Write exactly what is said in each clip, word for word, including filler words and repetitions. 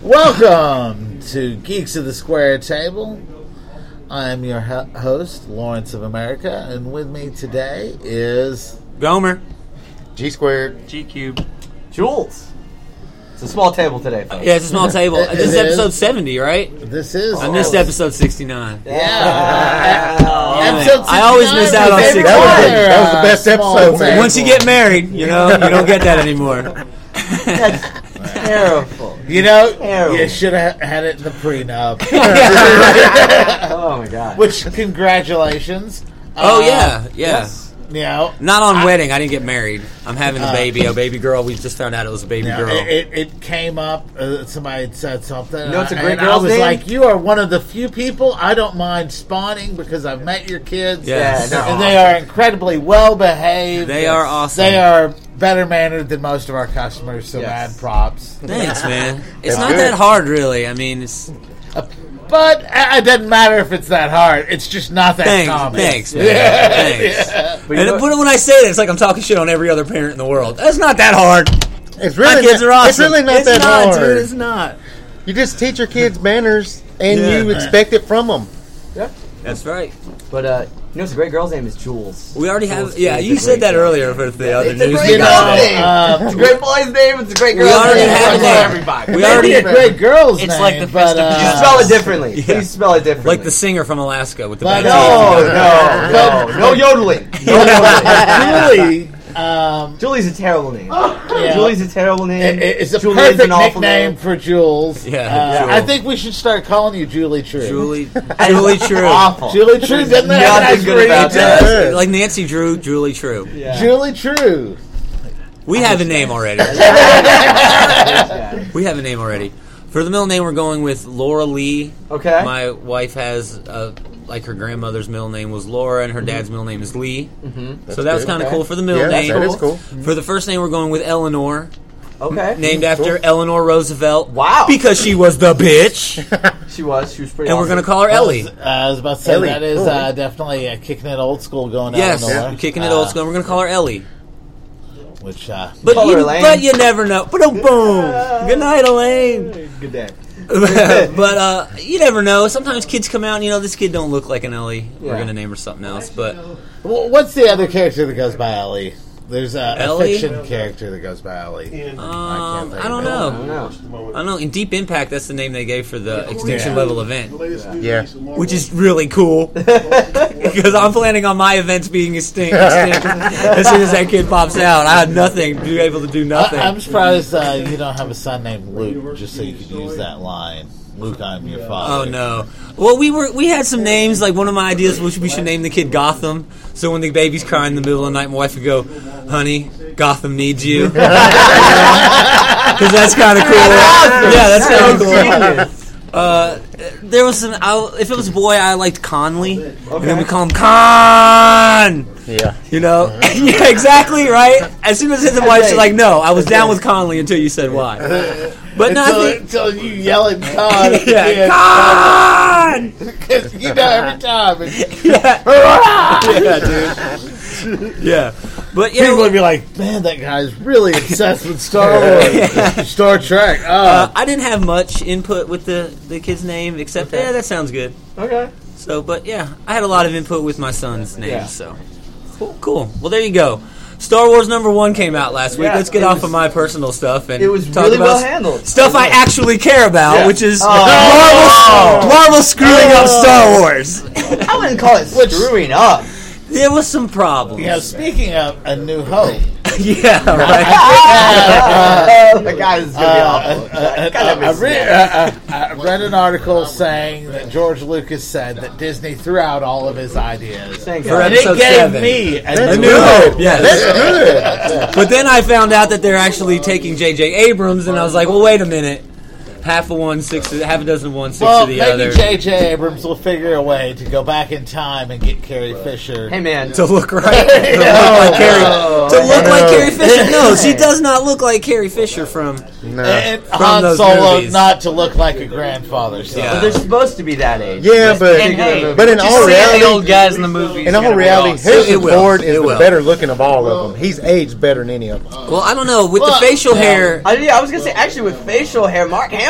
Welcome to Geeks of the Square Table. I am your ho- host, Lawrence of America, and with me today is... Gomer. G squared. G cubed. Jules. It's a small table today, folks. Yeah, it's a small table. It- This is it episode is. seventy, right? This is... I missed episode sixty-nine. Yeah. Oh, Episode I always miss out on sixty-nine. sixty-nine. That was, That was the- that was the best episode, man. Once you get married, you know, you don't get that anymore. That's terrible. You know, Terrible. you should have had it in the prenup. Oh, my God. Which, congratulations. Oh, Uh, yeah, yeah. Yes. You know, Not on I- wedding. I didn't get married. I'm having a Uh, baby, a baby girl. We just found out it was a baby you know, girl. it, it, it came up, uh, somebody had said something. You know what's a and great I- girl's I was name? like, you are one of the few people I don't mind spawning because I've met your kids. Yes. Yeah, no. And they are incredibly well behaved. They are awesome. They are better mannered than most of our customers, so Yes. mad props. Thanks, man. It's That's not good. that hard, really. I mean, it's... But uh, it doesn't matter if it's that hard. It's just not that Thanks, common. thanks, man. Yeah. Thanks. Yeah. But you And know- when when I say that, it's like I'm talking shit on every other parent in the world. That's not that hard. It's My really kids not, are awesome. It's really not It's that not, hard. dude. It's not. You just teach your kids manners, and Yeah. you expect it from them. Yeah. That's right. But, uh, you know, it's a great girl's name is Jules. We already have... Jules Yeah, is you a said great that girl. earlier for the other It's a news. great You girl's know, name. uh, It's a great boy's name. It's a great We girl's already name. have It's a for name. everybody. We Maybe already... a great girl's It's name, like the but, best of uh, You spell it differently. Yeah. Please spell it differently. Like the singer from Alaska with the But, bad No, teeth. no, no. No yodeling. No yodeling. Julie, um, Julie's a terrible name. yeah. Julie's a terrible name. It- It's a Julian's perfect an awful nickname name. for Jules. Yeah, Uh, Jewel. I think we should start calling you Julie True. Julie, Julie True. Awful. Julie True doesn't that have a Nothing nice good ring about to that. it? Like Nancy Drew, Julie True. Yeah. Julie True. We have a name already. Yeah. We have a name already. For the middle name, we're going with Laura Lee. Okay. My wife has, uh, like her grandmother's middle name was Laura, and her dad's middle name is Lee. Mm-hmm. So that was good. kind of Okay. cool for the middle Yeah, name. that is cool. For the first name, we're going with Eleanor, Okay. named after Eleanor Roosevelt. Wow. Because she was the bitch. She was. She was pretty And we're awesome. going to call her Ellie. Uh, I was about to say Ellie. that is Cool. uh, definitely uh, kicking it old school going Yes, Eleanor. kicking it Uh, old school. We're going to call her Ellie. Which uh, But Call you, her Elaine. but you never know. Boom, boom. Good night, Elaine. Good day. But uh, you never know. Sometimes kids come out and, you know, this kid don't look like an Ellie. We're Yeah. going to name her something else. But wh- what's the other character that goes by Ellie? There's a, a Ellie? fiction character that goes by Ellie. um, think I don't of it. I know. don't know. I don't know. In Deep Impact, that's the name they gave for the extinction Yeah. level event, Yeah. which is really cool. Because I'm planning on my events being extinct, extinct as soon as that kid pops out. I had nothing, be able to do nothing. I, I'm surprised uh, you don't have a son named Luke, just so you could use that line. Luke, I'm your father. Oh no! Well, we were we had some names. Like one of my ideas was we should name the kid Gotham. So when the baby's crying in the middle of the night, my wife would go, "Honey, Gotham needs you," because that's kind of cool. Yeah, that's kind of cool. Uh, there was some. I, if it was a boy, I liked Conley, and then we call him Con. Yeah. You know, yeah, exactly right. As soon as it hit the wife, she's like, "No, I was down with Conley until you said why." But no, I Until, think- until you yell at God. at the yeah, end. Con. Because you know every time. It's, Yeah, dude. Yeah, but you people know, would be like, man, that guy's really obsessed with Star Wars. Star Trek. Oh. uh, I didn't have much input with the, the kid's name, except yeah, that sounds good. Okay. So, but yeah, I had a lot of input with my son's name. Yeah. So, cool, cool. Well, there you go. Star Wars number one came out last week. Yeah, Let's get it off was- of my personal stuff and It was talk really about well s- handled. stuff I actually care about, Yeah. which is Oh. Marvel, Marvel screwing up Star Wars. I wouldn't call it screwing up. There was some problems. You know, speaking of A New Hope, yeah, right. uh, The guy is uh, gonna be awful. uh, Kind of uh, I, miss read, that. uh, uh, I read an article saying that George Lucas said that Disney threw out all of his ideas. Thank For God. And it episode gave seven. me A That's New New Hope. Hope, yes. That's good. But then I found out that they're actually taking J J Abrams, and I was like, well, wait a minute. Half of one, six of, half a dozen of one, six Well, of the maybe other. J J Abrams will figure a way to go back in time and get Carrie Fisher. Hey man, To look right, to look like Carrie, to look no. like Carrie Fisher. No, she does not look like Carrie Fisher from. No. And From Han those Solo movies. not to look like a grandfather. So. Yeah. but they're supposed to be that age. Yeah, but And hey, but in just all seeing the reality, old guys in the movies. in all gonna be reality, awesome. It Harrison will. Ford It is the will. better looking of all of them. He's aged better than any of them. Well, I don't know with Well, the facial yeah. hair. I, yeah, I was gonna say actually with facial hair, Mark Hamill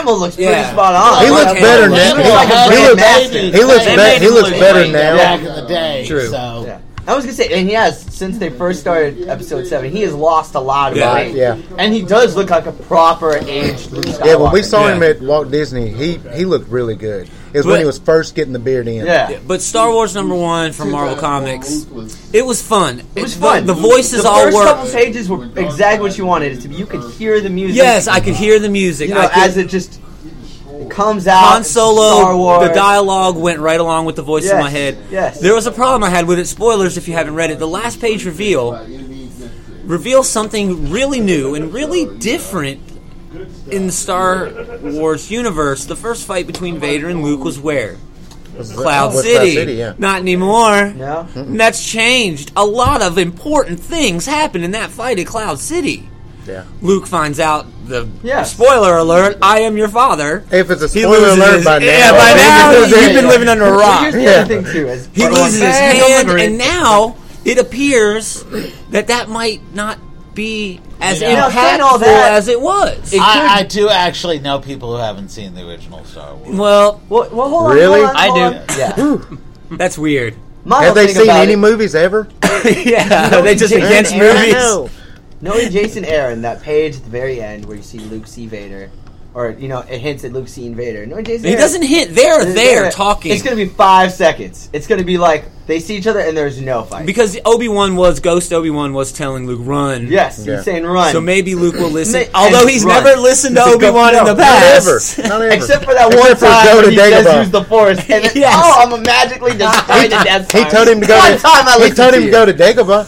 Hamill looks pretty Yeah. spot on. He looks Okay. better Well, now. Hamill He, like a had he grand looks. master. He looks. They Be, made he him looks look better like now. back in the day. True. So. Yeah. I was gonna say, and he has since they first started episode seven. He has lost a lot of Yeah. weight. Yeah. and he does look like a proper aged Luke Skywalker. Yeah, when we saw him Yeah. at Walt Disney, he he looked really good. It was But- when he was first getting the beard in. Yeah. But Star Wars number one from Marvel Comics, it was fun. It was the- fun. The, voices the all first worked. couple pages were exactly what you wanted it to be. You could hear the music. Yes, I could hear the music. You know, I could, as it just comes out. Han Solo, Star Wars. the dialogue went right along with the voice in Yes, my head. yes. There was a problem I had with it. Spoilers if you haven't read it. The last page reveal reveals something really new and really different in the Star Wars universe. The first fight between Vader and Luke was where? Was it- Cloud was City. City, yeah. Not anymore. No? And that's changed. A lot of important things happened in that fight at Cloud City. Yeah. Luke finds out the Yes. spoiler alert, I am your father. If it's a He spoiler loses alert his- by now, yeah, by now he loses you've it. been living under a But rock. here's the Yeah. other thing too: is He everyone- loses his Eh, don't hand, agree. and now it appears that that might not be as You know, saying impactful all that- as it was. I, I do actually know people who haven't seen the original Star Wars. well, Well, well, hold Really? on. Hold on, I hold do. on. Yeah. that's weird. My Have whole they thing seen about any it- movies ever? yeah, they just Jason against Aaron, movies. No. Knowing Jason Aaron, that page at the very end where you see Luke see Vader, or you know, it hints at Luke seeing Vader. Knowing Jason He Aaron, doesn't hint. They're it's there gonna- talking. It's going to be five seconds. It's going to be like they see each other and there's no fight. Because Obi-Wan was, Ghost Obi-Wan was telling Luke, run. yes, Yeah. he's saying run. So maybe Luke will listen. Ma- Although and he's run. never listened to It's a go- Obi-Wan in no, the Not past. ever. Not ever. Except for that Except one for time go when to he says Dagobah. use the Force, and then, Yes. oh, I'm magically destroyed the Death He Star. told him to go One to. time I he listened told to him to you. go to Dagobah.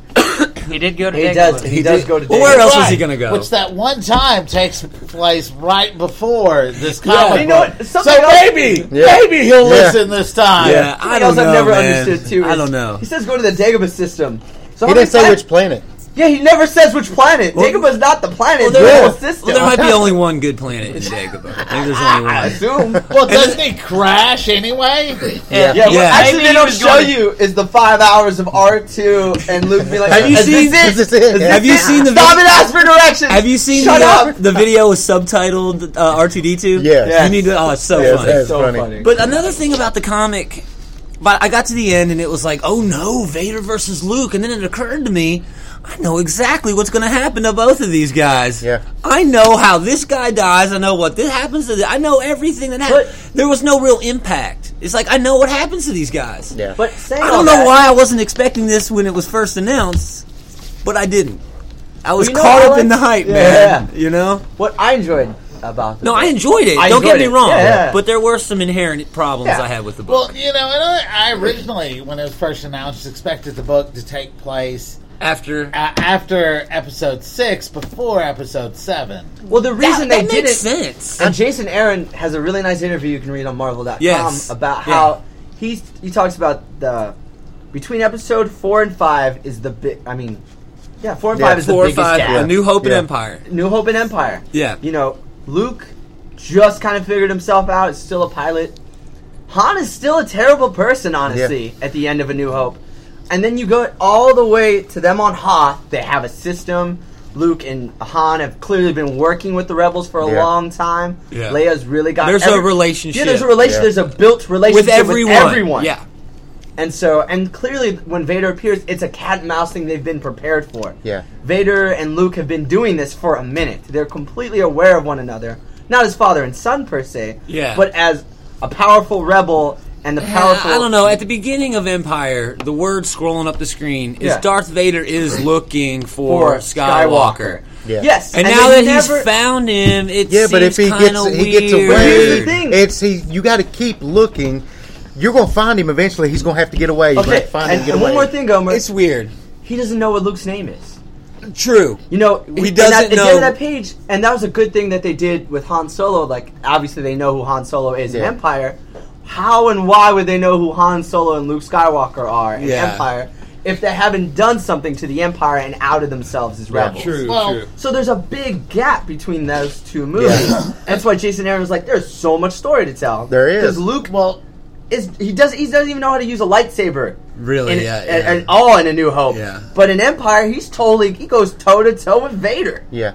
He did go to He Dagobah. does. He, He does did- go to. Well, where Dagobah. else was Right. he going to go? Which that one time takes place right before this Yeah. comic You know book. what? So Something else- maybe, Yeah. maybe he'll Yeah. listen this time. Yeah, I Something don't else know, I've never man. understood too. I is don't know. He says go to the Dagobah system. So He how many didn't say times- which planet. Yeah, he never says which planet. Well- Dagobah's not the planet. Well, it's there, the Yeah. whole system. well, there might be only one good planet in Dagobah. I think there's only I one. assume. Well, doesn't he crash anyway? Yeah. Yeah, what Yeah. actually Maybe they he don't was show going- you is the five hours of R two and Luke being like, Have you "Is seen- this Is this it? it? Is Yeah. this Have you it? seen the Stop vid- and ask for directions. Have you seen Shut the, up? the video with subtitled uh, R two D two? Yes. Yes. You need to. Oh, it's so Yes, funny. that's so funny. funny. But another thing about the comic, but I got to the end and it was like, oh no, Vader versus Luke, and then it occurred to me, I know exactly what's going to happen to both of these guys. Yeah. I know how this guy dies. I know what this happens to. The, I know everything that happens. But- There was no real impact. It's like I know what happens to these guys. Yeah. But saying I all don't know that- why I wasn't expecting this when it was first announced, but I didn't. I was Well, you know caught what I up in the like- hype, Yeah. man. You know. What I enjoyed about the No, book. I enjoyed it. I Don't get enjoyed me it. wrong. Yeah, yeah. But there were some inherent problems Yeah. I had with the book. Well, you know, and I, I originally, when it was first announced, expected the book to take place After a- after episode six, before episode seven. Well, the reason that, that they makes didn't. sense. And Jason Aaron has a really nice interview you can read on Marvel dot com Yes. about Yeah. how he's he talks about the between episode four and five is the big. I mean, yeah, four and Yeah, five is the Four or biggest five, gap. A New Hope and Yeah. Empire. New Hope and Empire. Yeah. You know, Luke just kind of figured himself out. Is still a pilot. Han is still a terrible person, honestly, at the end of A New Hope. And then you go all the way to them on Hoth. They have a system. Luke and Han have clearly been working with the rebels for a Yeah. long time. Yeah. Leia's really got There's a relationship. Yeah, there's a relationship. Yeah. There's a built relationship With everyone. With everyone. Yeah. And so, and clearly, when Vader appears, it's a cat and mouse thing they've been prepared for. Yeah. Vader and Luke have been doing this for a minute. They're completely aware of one another, not as father and son per se, Yeah. but as a powerful rebel and the powerful. I don't know. At the beginning of Empire, the word scrolling up the screen is Yeah. Darth Vader is looking for, For Skywalker. Yeah. Yes, And, they now that never- he's found him, it Yeah, but if seems he gets kinda he gets weird. But here's the away, thing. it's he. You got to keep looking. You're gonna find him eventually. He's gonna have to get away. You're gonna Okay, have to find and, him. Get and away. one more thing, Gomer. It's weird. He doesn't know what Luke's name is. True. You know, He in doesn't that, at the end know- of that page, and that was a good thing that they did with Han Solo. Like, obviously, they know who Han Solo is in Yeah. Empire. How and why would they know who Han Solo and Luke Skywalker are in Yeah. Empire if they haven't done something to the Empire and outed themselves as rebels? True. Well, true. So there's a big gap between those two movies. That's why Jason Aaron was like, "There's so much story to tell." There is. because Luke, well, is he does he doesn't even know how to use a lightsaber. Really? In, yeah. and, yeah. and all in A New Hope. Yeah. But in Empire, he's totally he goes toe to toe with Vader. Yeah.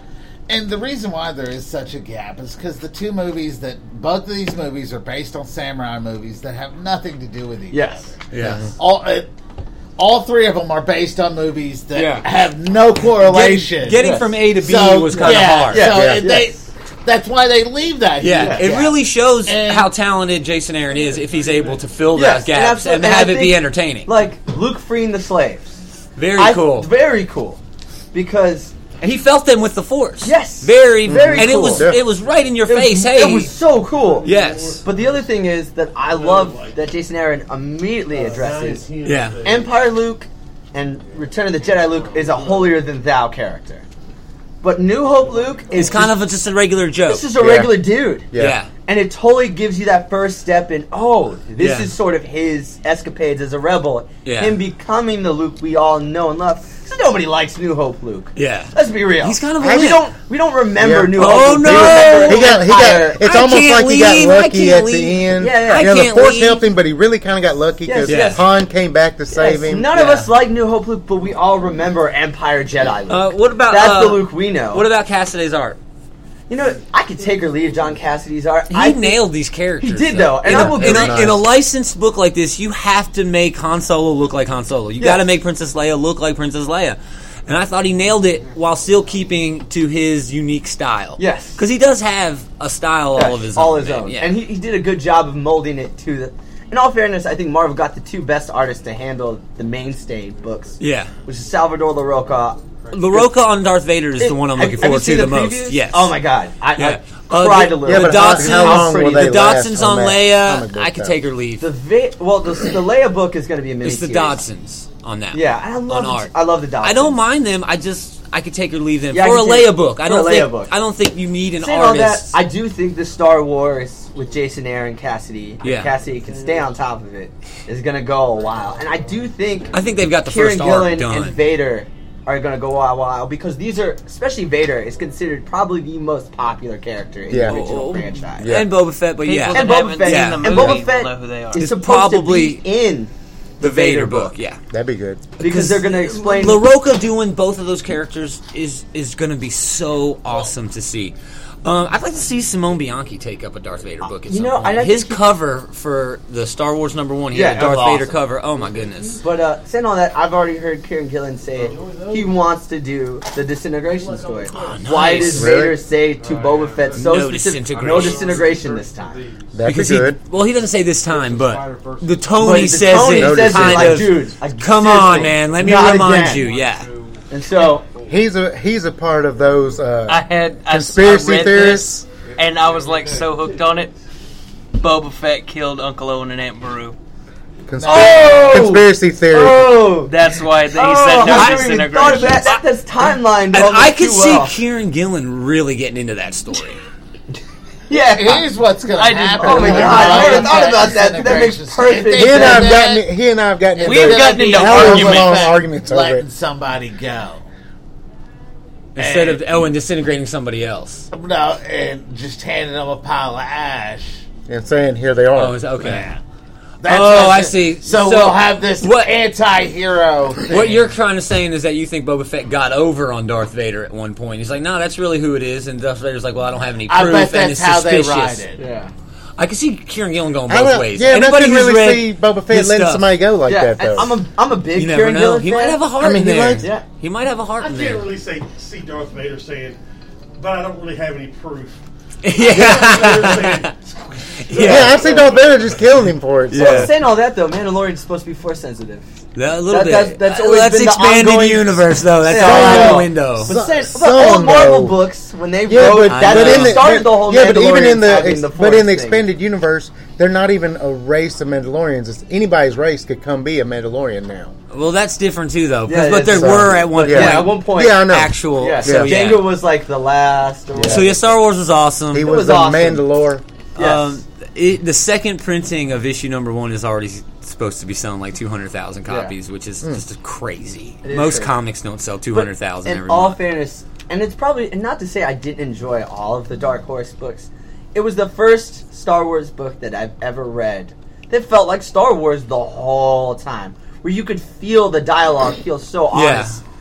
And the reason why there is such a gap is because the two movies that both of these movies are based on samurai movies that have nothing to do with each Yes. other. Yeah. All uh, all three of them are based on movies that Yeah. have no correlation. Getting, getting Yes. from A to B So, was kind of yeah, hard. So Yeah. it- they, that's why they leave that. Yeah, huge it gap. really shows And- how talented Jason Aaron is if he's able to fill Yes, that gaps and and, absolutely- and have I it be think, entertaining. Like Luke freeing the slaves. Very I- cool. Very cool. Because And he felt them with the Force. Yes. very, Very and it cool. was Yeah. it was right in your it was, face. Hey, it was so cool. yes, But the other thing is that I love that Jason Aaron immediately addresses yeah, Empire Luke and Return of the Jedi Luke is a holier than thou character. But New Hope Luke is it's kind just, of a, just a regular joke. this is a Yeah. regular dude. Yeah. yeah. And it totally gives you that first step in, oh, this Yeah. is sort of his escapades as a rebel. Yeah. Him becoming the Luke we all know and love. Because nobody likes New Hope Luke. Yeah. Let's be real. He's kind of a we wimp. don't we don't remember Yeah. New Oh, Hope Luke. no! We remember He got, he Empire. got. It's I almost can't like he got leave, I lucky can't at leave. the end. Yeah, yeah. I You know, the can't Force leave. helped him, but he really kind of got lucky Yes, because yes. Han came back to save Yes, him. None of Yeah. us like New Hope Luke, but we all remember Empire Jedi Luke. Uh, what about That's uh, the Luke we know. What about Cassiday's art? You know, I could take or leave John Cassidy's art. He I think- nailed these characters. He did, though, and in, I a, will in, agree. a, in a licensed book like this, you have to make Han Solo look like Han Solo. You Yes. got to make Princess Leia look like Princess Leia. And I thought he nailed it while still keeping to his unique style. Yes. because he does have a style all of his all own. his man. own. Yeah. And he, he did a good job of molding it to the. In all fairness, I think Marvel got the two best artists to handle the mainstay books. yeah. Which is Salvador LaRocca. LaRocca on Darth Vader is It- the one I'm have- looking have you forward to seen the, the most. previews? Yes. Oh my god, I, Yeah. I Uh, cried the- a little. Yeah, the but how, Dotsons- how long will The they last Dotsons on on that Leia, comic book, I could though? take or leave. The Va- well, the, the Leia book is going to be a mini. It's the Dotsons on that. Yeah, I love on the, art. I love the Dotsons. I don't mind them. I just I could take or leave them Yeah, I for a can take- Leia book. I for don't a Leia think book. I don't think you need an Saying all that, artist. I do think the Star Wars with Jason Aaron, Cassidy, and Yeah. Cassidy can stay on top of it, is going to go a while. And I do think I think they've got the Kieran first arc Gillen done. and Vader are going to go a while because these are, especially Vader, is considered probably the most popular character in Yeah. the original Oh, franchise. Yeah. And Boba Fett, but People yeah, that And Boba haven't Fett, seen and the Boba movie Fett will know who they are. is It's supposed probably to be in the Vader book. book. Yeah, That'd be good. because they're going to explain. LaRocca doing both of those characters is is going to be so awesome to see. Um, I'd like to see Simone Bianchi take up a Darth Vader book at You some know, point. I don't His think he- cover for the Star Wars number one, he Yeah, had a that was Darth Vader awesome. cover. Oh my goodness! But uh, saying all that, I've already heard Kieran Gillen say he wants to do the disintegration story. Why nice. does Really? Vader say to Boba Fett so No specific, disintegration. no disintegration this time? That'd Because be he, good. well, he doesn't say this time, but the tone But he the says tone he it says it kind like, of. dude, I Come seriously, on, man. Let me not remind again. you. Yeah. And so, He's a he's a part of those uh, I had I, conspiracy I read theorists. this, and I was like so hooked on it. Boba Fett killed Uncle Owen and Aunt Beru. Consp- Oh! conspiracy theory. oh, That's why they oh, said no I never even thought of disintegration. that. that. That's timeline. And almost I could too see well. Kieran Gillen really getting into that story. Yeah. Here's what's going I to didn't- happen. Oh my when God, I Boba never thought Fett about that. That makes disintegrates. perfect If they He and did I've that, gotten he and I've gotten We've into gotten into hours arguments. long Fett arguments over letting it. somebody go. Instead of Owen disintegrating somebody else. No, and just handing them a pile of ash. And saying here they are. Oh, is that okay? Yeah. That's Oh, what I the- see. So, So, we'll have this what- anti-hero thing. What you're trying to say is that you think Boba Fett got over on Darth Vader at one point. He's like, no, that's really who it is. And Darth Vader's like, well, I don't have any proof. I bet and that's it's how they suspicious. write it. Yeah. I can see Kieran Gillen going I both don't- ways. yeah, but I Anybody couldn't who's really read see Boba Fett his letting stuff, somebody go like Yeah, that though. and I'm a I'm a big you never Kieran know. Gillen He fan. might have a heart I mean, in he there. likes- Yeah. He might have a heart I in can't there. really say see Darth Vader saying, but I don't really have any proof. yeah. yeah, I see Darth Vader just killing him for it. So. Yeah. Saying all that though, Mandalorian's supposed to be force sensitive. That, a little That- bit. that's- that's Uh, always that's been the expanded ongoing- universe, though. That's Yeah, all I out know. the window. But saying, Some, the old Marvel though. books when they Yeah, wrote but, that I but in the, started but, the whole yeah, but even in Mandalorians the, having ex, the but Force in the thing. expanded universe, they're not even a race of Mandalorians. It's anybody's race could come be a Mandalorian now. Well, that's different, too, though. 'cause- Yeah, but there it's, uh, were at one yeah. point Yeah, at one point. Yeah, I know. actual. Yeah, So, Yeah. yeah. Jango was like the last. Or So, yeah, Star Wars was awesome. He It was, was a awesome. Mandalore. Yes. Um, it, the second printing of issue number one is already supposed to be selling like two hundred thousand Yeah. copies, which is just crazy. It is Most crazy. comics don't sell two But hundred thousand in every all month. fairness, and it's probably and not to say I didn't enjoy all of the Dark Horse books. It was the first Star Wars book that I've ever read that felt like Star Wars the whole time, where you could feel the dialogue feel so Yeah. honest.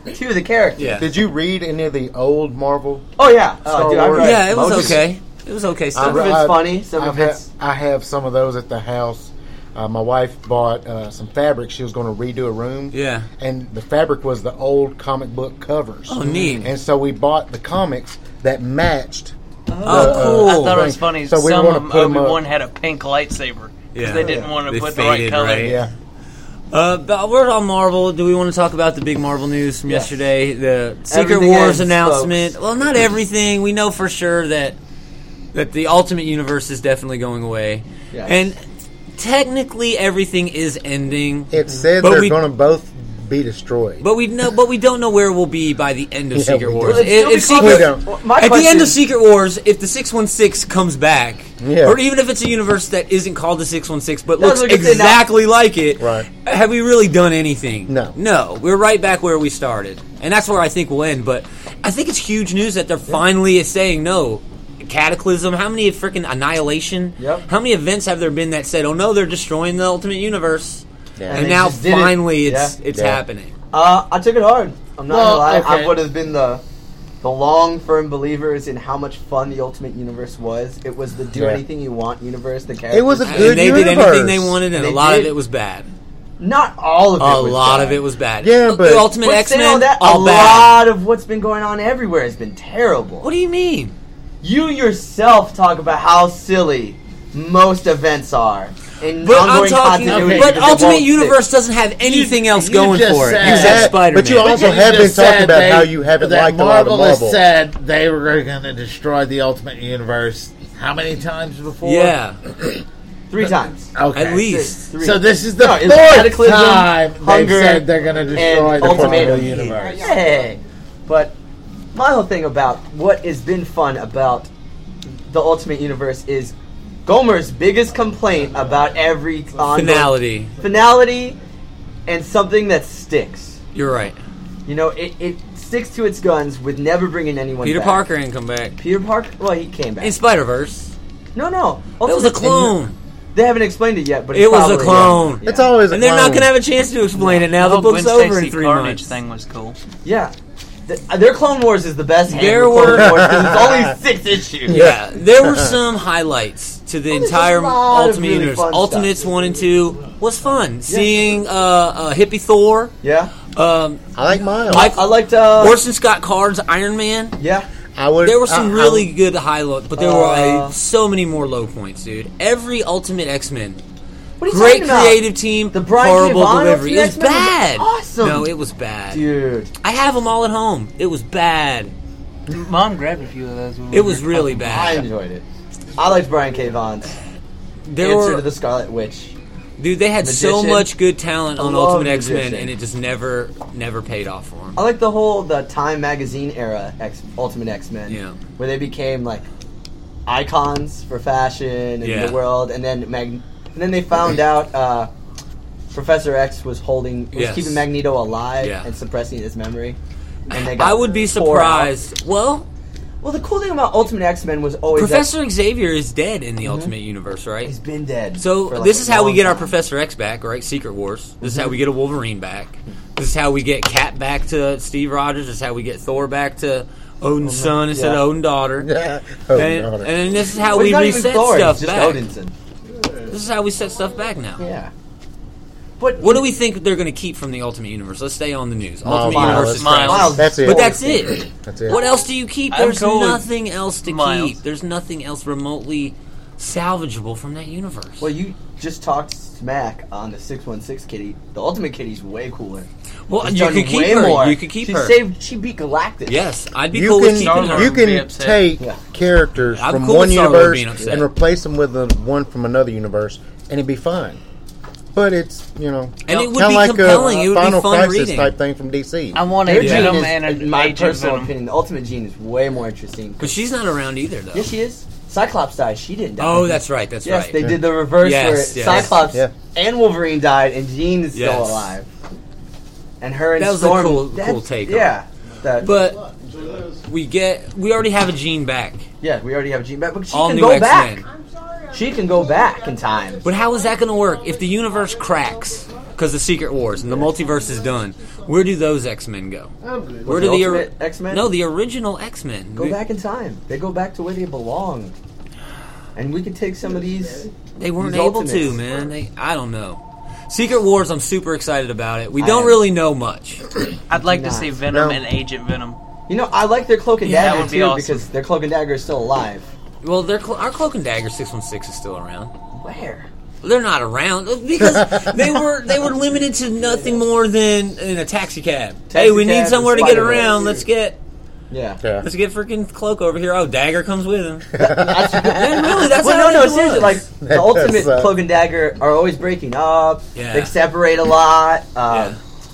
two of the characters. Yeah. Did you read any of the old Marvel? Oh yeah, Star uh, dude, I've Wars? read Yeah, it was most- okay. It was okay stuff. Some of it's funny, some I've of had- it's- I have some of those at the house. Uh, my wife bought uh, some fabric. She was going to redo a room. Yeah. And the fabric was the old comic book covers. Oh, neat. And so we bought the comics that matched. Oh, uh, cool. I thought it was thing. funny. So we were Some gonna of them, put 'em up. Obi-Wan had a pink lightsaber because Yeah. they didn't want to They put the right faded, color. right? Yeah. Uh, but we're on Marvel. Do we want to talk about the big Marvel news from Yes. yesterday? The Secret Everything Wars ends, announcement. folks. Well, not everything. We know for sure that that the Ultimate Universe is definitely going away, Yes. and technically everything is ending. It said But they're we- going to both be destroyed. But we know, but we don't know where we'll be by the end of Yeah, Secret we Wars. don't. If- It'll be if called- We Secret- don't. Well, my At the end question- of Secret Wars, if the six one six comes back, Yeah. or even if it's a universe that isn't called the six one six but No, looks look, it's in- exactly like it, Right. have we really done anything? No. No. We're right back where we started. And that's where I think we'll end. But I think it's huge news that they're finally saying no. Cataclysm, how many freaking Annihilation? Yep. How many events have there been that said, oh no, they're destroying the Ultimate Universe? Yeah. And, And they now just did it. finally it's Yeah. it's Yeah. happening. Uh, I took it hard. I'm not Well, gonna lie. okay. I would have been the the long firm believers in how much fun the Ultimate Universe was. It was the do Yeah. anything you want universe. The characters. It was a And good they universe. did anything they wanted, and They a lot of did. it was bad. Not all of it. A was lot bad. of it was bad. Yeah, but- the Ultimate But X saying all Men, that, all a bad. lot of what's been going on everywhere has been terrible. What do you mean? You yourself talk about how silly most events are in But I'm ongoing talking. continuity. But because it Ultimate won't Universe stick. doesn't have anything You- else you going just for it said- except That- Spider-Man. but you also You have been just talking said about they- how you haven't that liked a lot of Marvel has Marvel. said they were going to destroy the Ultimate Universe how many times before? Yeah, three times. Okay. at least. Three. So this is the No, it was fourth Cataclysm, time Hunger, they've said they're going to destroy and the Ultimatum. Marvel Universe. Yeah. But my whole thing about what has been fun about the Ultimate Universe is Gomer's biggest complaint about every ongoing- Finality. finality, and something that sticks. You're right. You know, it, it sticks to its guns with never bringing anyone Peter back. Parker ain't come back Peter Parker? Well, he came back. in Spider Verse. no, no. That was a Ultimate- clone. They haven't explained it yet, but it's It was a probably- clone. Yeah. It's always a And they're not clone. going to have a chance to explain it now. The whole book's Gwen over Stacy in three Carnage months. thing was cool. Yeah. Th- their Clone Wars is the best. hand There with Clone were- Wars 'cause it's only six issues. Yeah, there were some highlights to the Well, there's entire a lot of Ultimate really Universe. fun Ultimates stuff. one and two was fun. Seeing uh, uh, Hippie Thor, Yeah. um, I like Miles. Mike- I liked. Uh, Orson Scott Card's Iron Man. yeah. I would. There were some I- really good highlights, but there were Uh, uh, so many more low points, dude. Every Ultimate X-Men, What are you great talking about? creative team, The Brian horrible K. Vaughan delivery. It Ultimate was X-Men was bad. awesome. No, it was bad. Dude. I have them all at home. It was bad. Mom grabbed a few of those. when we It was were- really I bad. enjoyed it. I liked Brian K. Vaughan's There answer were, to the Scarlet Witch. dude, they had so Magician. much good talent I on love Ultimate X-Men, Magician. and it just never, never paid off for them. I like the whole the Time magazine era X, Ultimate X-Men. Yeah. Where they became like icons for fashion in Yeah. the world, and then Mag- and then they found out uh, Professor X was holding was Yes. keeping Magneto alive Yeah. and suppressing his memory. And they got I would be tore out. surprised. Well, Well, the cool thing about Ultimate X-Men was always Professor Xavier is dead in the Ultimate Universe, that right? he's been dead. So for, like, this a is how we long get our time. Professor X back, right? Secret Wars. This is how we get a Wolverine back. This is how we get Cap back to Steve Rogers. This is how we get Thor back to Odin's son instead Yeah. of Odin daughter. Yeah. Oh, and, daughter. and this is how Well, we he's not even reset Thor, stuff he's just back. Odinson. This is how we set stuff back now. Yeah. But What do we think they're going to keep from the Ultimate Universe? Let's stay on the news. Miles Ultimate Universe is Miles. trash. Miles. That's it. But that's it. That's it. What else do you keep? I'm There's cool with nothing else to Miles. keep. There's nothing else remotely salvageable from that universe. Well, you just talked smack on the six one six kitty. The Ultimate Kitty's way cooler. Well, She's you done could keep way her. more. You could keep she her. Saved, she beat Galactus. Yes, I'd be You cool with can keeping Star-Lord her. you can be upset. take Yeah. characters I'm from cool one with Star-Lord universe being upset. and replace them with the one from another universe, and it'd be fine. But it's you know And it would kind be of like compelling. a It would Final be fun Crisis reading. type thing from D C. I want Their a gene Venom is, and in an my Agent personal Venom. opinion, the Ultimate Gene is way more interesting. But she's not around either, though. Yes, she is. Cyclops died. She didn't die. Oh, that's right. That's yes, right. they did the reverse Yes, where yes. Cyclops Yeah. and Wolverine died, and Jean is still Yes. alive. And her and That was a Storm. cool- that's- cool take on Yeah, that, But we get we already have a Jean back. yeah, we already have Jean back, but she All can new go X-Men. back. She can go back in time. But how is that going to work if the universe cracks? because the Secret Wars and the multiverse is done. Where do those X-Men go? Where do The the Ultimate X-Men? No, the original X-Men. Go back in time. They go back to where they belong. And we can take some of these. They weren't these able Ultimates. to, man. They, I don't know. Secret Wars, I'm super excited about it. We I don't am. really know much. I'd like to Not. see Venom No. and Agent Venom. You know, I like their Cloak and Yeah, that Dagger would be too awesome. because their Cloak and Dagger is still alive. Well, their clo- our Cloak and Dagger six one six is still around. Where? They're not around because they were they were limited to nothing more than in a taxi cab. hey, we cab need and somewhere to get Spider-Man. around. Let's get Yeah. Yeah. let's get freaking Cloak over here. Oh, Dagger comes with him. That's, Man, really, that's well, how no, no, it seriously. was. Like the That Ultimate does suck. Cloak and Dagger are always breaking up. Yeah. They separate a lot. Uh, Yeah.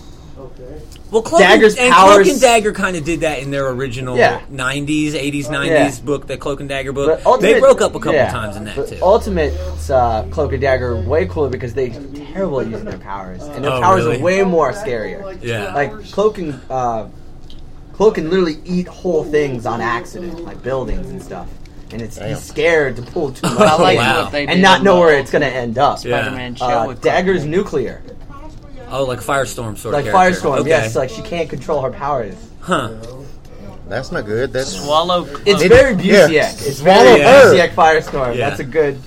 Well, Cloak Dagger's and, and powers- Cloak and Dagger kind of did that in their original Yeah. nineties, eighties, nineties Yeah. book, the Cloak and Dagger book. But Ultimate- They broke up a couple yeah. times in that But too. Ultimate's uh, Cloak and Dagger are way cooler because they're terrible at using their powers, and their Oh, powers really? are way more scarier. Yeah. Like Cloak and uh, Cloak can literally eat whole things on accident, like buildings and stuff, and it's Damn. he's scared to pull too much, I like wow. what they did and not on know the where it's gonna end up. Yeah. Spider-Man show Uh, with Dagger's nuclear, Oh, like Firestorm sort like of character. Firestorm. Okay. Yes, like she can't control her powers. Huh. That's not good. That's Swallow. It's It- very yeah. Busiek. It's Swallow very her. Busiek Firestorm. Yeah. That's a good.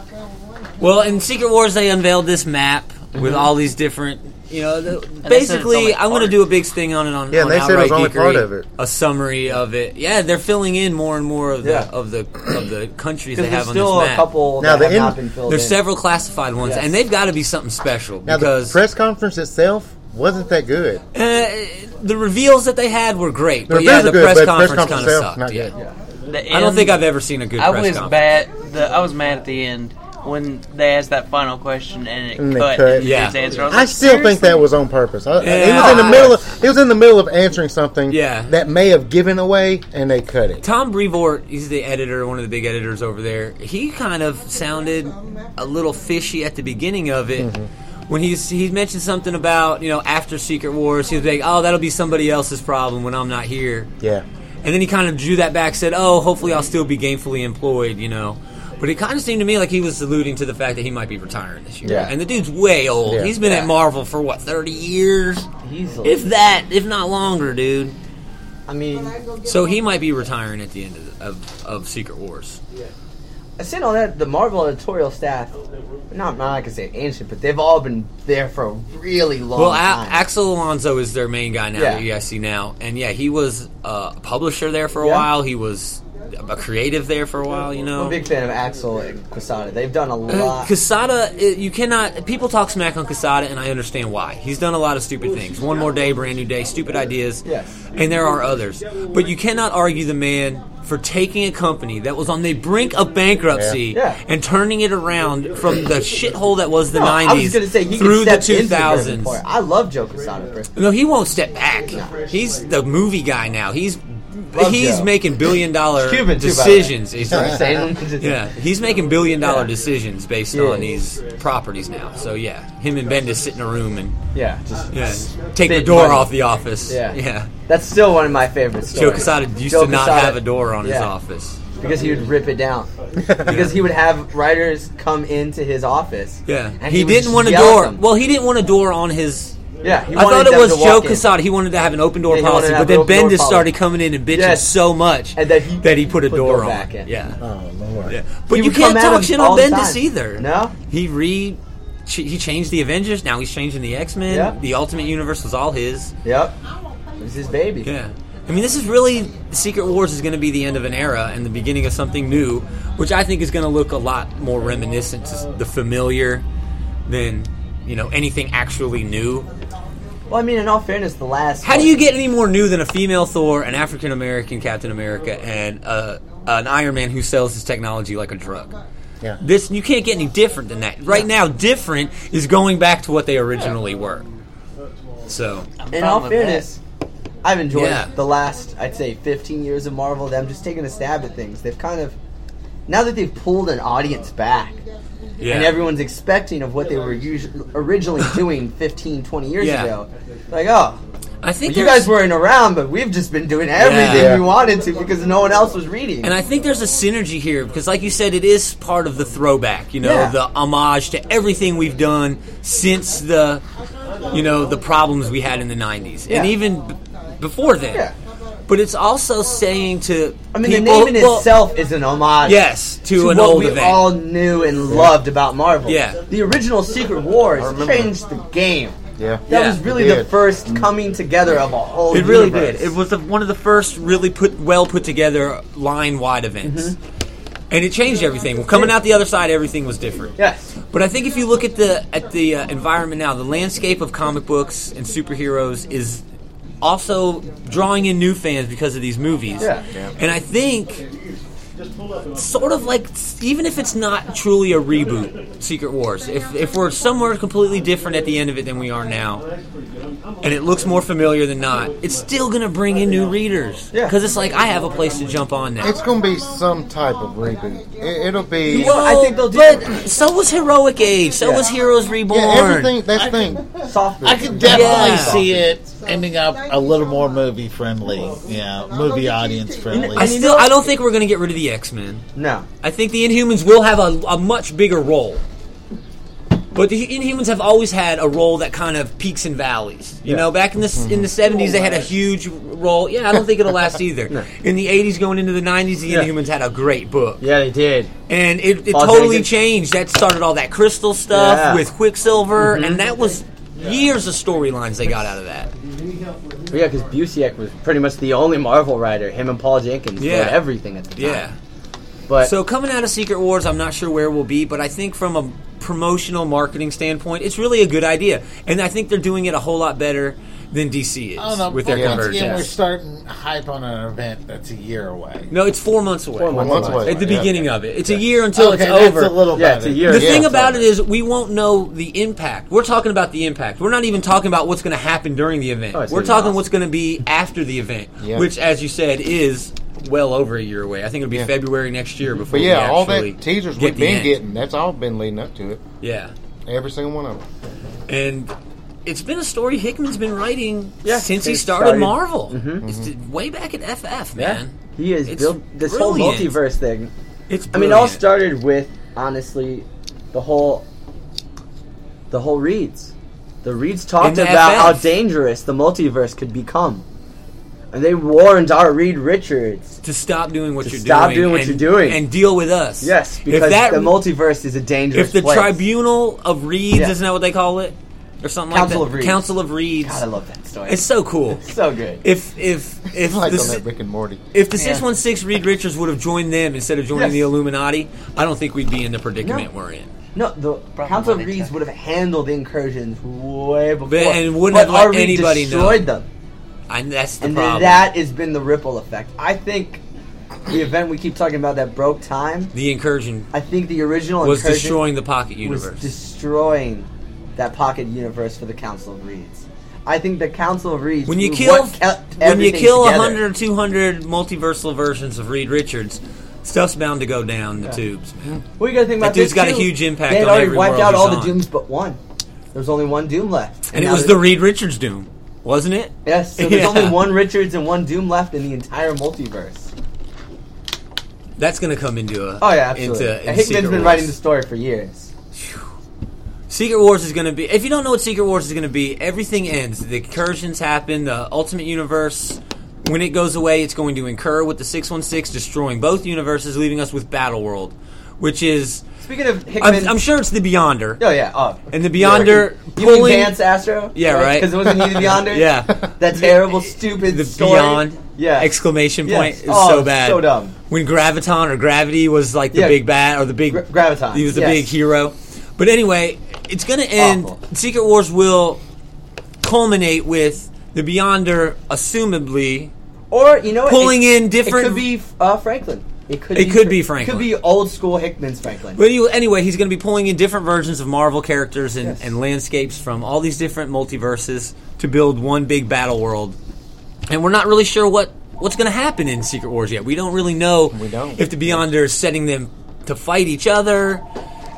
Well, in Secret Wars, they unveiled this map with all these different, you know, the, they said it's basically, only I'm going to part. do a big thing on it on, Yeah, on they said it was Outright only part Geekery, of it. a summary of it. Yeah, they're filling in more and more of the Yeah. of the of the countries they Because have there's on still this a map. couple Now, that the have in- not been filled There's in. several classified ones, Yes. and they've got to be something special now the because press conference itself wasn't that good. uh, the reveals that they had were great, The but yeah, reveals the are good, press but press conference conference kind of itself, sucked. not Yeah. good. The I don't end- think I've ever seen a good I press was conference. bad. The, I was mad at the end when they asked that final question and it And they cut. cut. And the Yeah. dude's answer. I, was I like, still think "Seriously?" that was on purpose. I, He Yeah. was in the middle. Of, he was in the middle of answering something Yeah. that may have given away, and they cut it. Tom Brevoort, he's the editor, one of the big editors over there. He kind of sounded a little fishy at the beginning of it. Mm-hmm. When he's he mentioned something about, you know, after Secret Wars, he was like, oh, that'll be somebody else's problem when I'm not here. Yeah, And then he kind of drew that back, said, oh, hopefully I'll still be gainfully employed, you know. But it kind of seemed to me like he was alluding to the fact that he might be retiring this year. Yeah. And the dude's way old. Yeah. He's been Yeah. at Marvel for, what, thirty years? Easily. If that, if not longer, dude. I mean, So he might be retiring at the end of, of, of Secret Wars. saying all that, the Marvel editorial staff, not, not like I say ancient, but they've all been there for a really long Well, a- time. Axel Alonso is their main guy now Yeah. that you guys see now. And yeah, he was uh, a publisher there for a Yeah. while. He was a creative there for a while, you I'm know. a big fan of Axel and Quesada. They've done a Uh, lot. Quesada, uh, you cannot. People talk smack on Quesada, and I understand why. He's done a lot of stupid things. One More Day, Brand New Day, stupid ideas. Yes. And there are others. But you cannot argue the man for taking a company that was on the brink of bankruptcy Yeah. Yeah. and turning it around from the shithole that was the No, I was nineties going to say he through could the step two into the Griffin thousands. part. I love Joe Quesada. personally. No, he won't step back. He's the movie guy now. He's Love he's Joe. making billion dollar Cuban, too, by the way. decisions. He's I'm saying. yeah, he's making billion dollar Yeah. decisions based Yeah. on these properties now. So yeah, him and Bendis sit in a room and Yeah, just yeah, take the Big door money. off the office. Yeah. yeah. That's still one of my favorite stories. Joe Quesada used Joe to not Quesada- have a door on his yeah. office. because he would rip it down. Because he would have writers come into his office. Yeah, and he, would didn't just want a yell at door. them. Well, he didn't want a door on his. yeah, he I wanted thought it them was to Joe walk in. Quesada. He wanted to have an open door Yeah, he wanted policy, to but have then an open door Bendis policy. started coming in and bitching Yes. so much And that he that he put a put door door on. back in. Yeah. Oh Lord. Yeah. But He you would come can't at talk him shit all on the Bendis time. either. No? He re ch- he changed the Avengers. Now he's changing the X-Men. Yeah. The Ultimate Universe was all his. Yep. It was his baby. Yeah. I mean, this is really Secret Wars is going to be the end of an era and the beginning of something new, which I think is going to look a lot more reminiscent to the familiar than, you know, anything actually new. Well, I mean, in all fairness, the last... How do you get any more new than a female Thor, an African American Captain America, and uh, an Iron Man who sells his technology like a drug? Yeah. This you can't get any different than that. Right now, different is going back to what they originally were. So, In fine all with fairness, I've enjoyed Yeah. the last, I'd say, fifteen years of Marvel. Them just taking a stab at things. They've kind of... Now that they've pulled an audience back, yeah. and everyone's expecting of what they were usually, originally doing fifteen, twenty years Yeah. ago, like, oh... I think you there's- guys weren't around, but we've just been doing everything Yeah. we wanted to because no one else was reading. And I think there's a synergy here because, like you said, it is part of the throwback. You know, Yeah. the homage to everything we've done since the, you know, the problems we had in the nineties, and Yeah. even b- before then. Yeah. But it's also saying to I mean, people, the name in well, itself is an homage. yes, to, to an what old we event. all knew and loved about Marvel. Yeah. The original Secret Wars changed the game. Yeah. That Yeah, was really it the did. first coming together of a whole It really universe. did. It was the, one of the first really put well put together line wide events, Mm-hmm. and it changed everything. Well, coming out the other side, everything was different. Yes. But I think if you look at the at the uh, environment now, the landscape of comic books and superheroes is also drawing in new fans because of these movies. Yeah. Yeah. And I think, sort of like, even if it's not truly a reboot, Secret Wars, if if we're somewhere completely different at the end of it than we are now, and it looks more familiar than not, it's still going to bring in new readers. Yeah. Because it's like, I have a place to jump on now. It's going to be some type of reboot. It, it'll be. Well, I think they'll do- But so was Heroic Age. So Yeah. was Heroes Reborn. Yeah, everything. That's the thing. Soft. I could definitely Yeah. see it ending up a little more movie friendly. Yeah, movie audience friendly. I still, I don't think we're going to get rid of the X-Men. No. I think the Inhumans will have a, a much bigger role. But the Inhumans have always had a role that kind of peaks and valleys. You know, back in the in the seventies, they had a huge role. Yeah, I don't think it'll last either. In the eighties, going into the nineties, the Yeah. Inhumans had a great book. Yeah, they did. And it, it Paul totally Jenkins. changed. That started all that Crystal stuff Yeah. with Quicksilver, and that was years of storylines they got out of that. Well, yeah, because Busiek was pretty much the only Marvel writer. Him and Paul Jenkins Yeah. wrote everything at the time. Yeah. But So coming out of Secret Wars, I'm not sure where we'll be, but I think from a promotional marketing standpoint, it's really a good idea, and I think they're doing it a whole lot better than D C is I don't know. with their Once conversions. again, we're starting hype on an event that's a year away. No, it's four months away. Four months away. At the Yeah. beginning of it, it's a year until Okay, it's that's over. a little Yeah, better. it's a year. The Yeah, thing it's about over. it is, we won't know the impact. We're talking about the impact. We're not even talking about what's going to happen during the event. Oh, it's We're gonna be talking awesome. what's going to be after the event, Yeah. which, as you said, is well over a year away. I think it'll be Yeah. February next year before But yeah, we all actually that teasers get we've the been end. getting, that's all been leading up to it. Yeah. Every single one of them. And it's been a story Hickman's been writing Yeah, since he since started, started. Marvel. Mhm. It's d- way back at F F, yeah, man. he has It's built this brilliant. whole multiverse thing. It's I mean, it all brilliant. started with honestly the whole the whole Reeds. The Reeds talked In the about F how F. dangerous the multiverse could become, and they warned our Reed Richards. to stop doing what To you're stop doing, doing what and, you're doing. and deal with us. Yes, If because that- the multiverse is a dangerous. If the place. Tribunal of Reeds, Yeah. isn't that what they call it, or something Council like of that? Reeds. Council of Reeds. God, I love that story. It's so cool. so good. If if if Like the, on si- that Rick and Morty. if the six one six Reed Richards would have joined them instead of joining Yes. the Illuminati, I don't think we'd be in the predicament No. we're in. No, the Council of Reeds would have handled the incursions way before, But- and wouldn't but have let our Reed anybody know. destroyed them. And that's the And problem. that has been the ripple effect. I think the event we keep talking about that broke time, the incursion I think the original was incursion destroying the pocket was universe. destroying that pocket universe for the Council of Reeds. I think the Council of Reeds, when you was kill what kept when you everything kill together. one hundred or two hundred multiversal versions of Reed Richards, stuff's bound to go down the tubes, man. Well, you got to think about That dude's this got a too. huge impact They had on already every wiped world out all he's the on. dooms but one. There's only one Doom left, And it now was there- the Reed Richards Doom, wasn't it? yes. So there's Yeah. only one Richards and one Doom left in the entire multiverse. That's going to come into a Oh yeah, absolutely. into, into Hickman's Secret been Wars. writing the story for years. Secret Wars is going to be. If you don't know what Secret Wars is going to be, everything ends. The incursions happen. The Ultimate Universe, when it goes away, it's going to incur with the six one six, destroying both universes, leaving us with Battle World, which is. Speaking of Hickman, I'm, I'm sure it's the Beyonder. Oh yeah, oh. And the Beyonder You pulling- mean Vance Astro? Yeah, right. Because it wasn't he the Beyonder? Yeah. That terrible, stupid The story. Beyond Yeah. exclamation Yes. point is Oh, so it's bad. so dumb. When Graviton or Gravity was like the Yeah. big bad or the big Gra- Graviton, He was the yes. big hero. But anyway, it's going to end. Awful. Secret Wars will culminate with the Beyonder, assumably. Or you know, what? Pulling it, in different- It could be uh, Franklin. It could. It be could Fra- be Franklin. It could be old school Hickman's Franklin. But anyway, anyway, he's going to be pulling in different versions of Marvel characters and, Yes. and landscapes from all these different multiverses to build one big battle world. And we're not really sure what, what's going to happen in Secret Wars yet. We don't really know We don't. if the Beyonder is setting them to fight each other.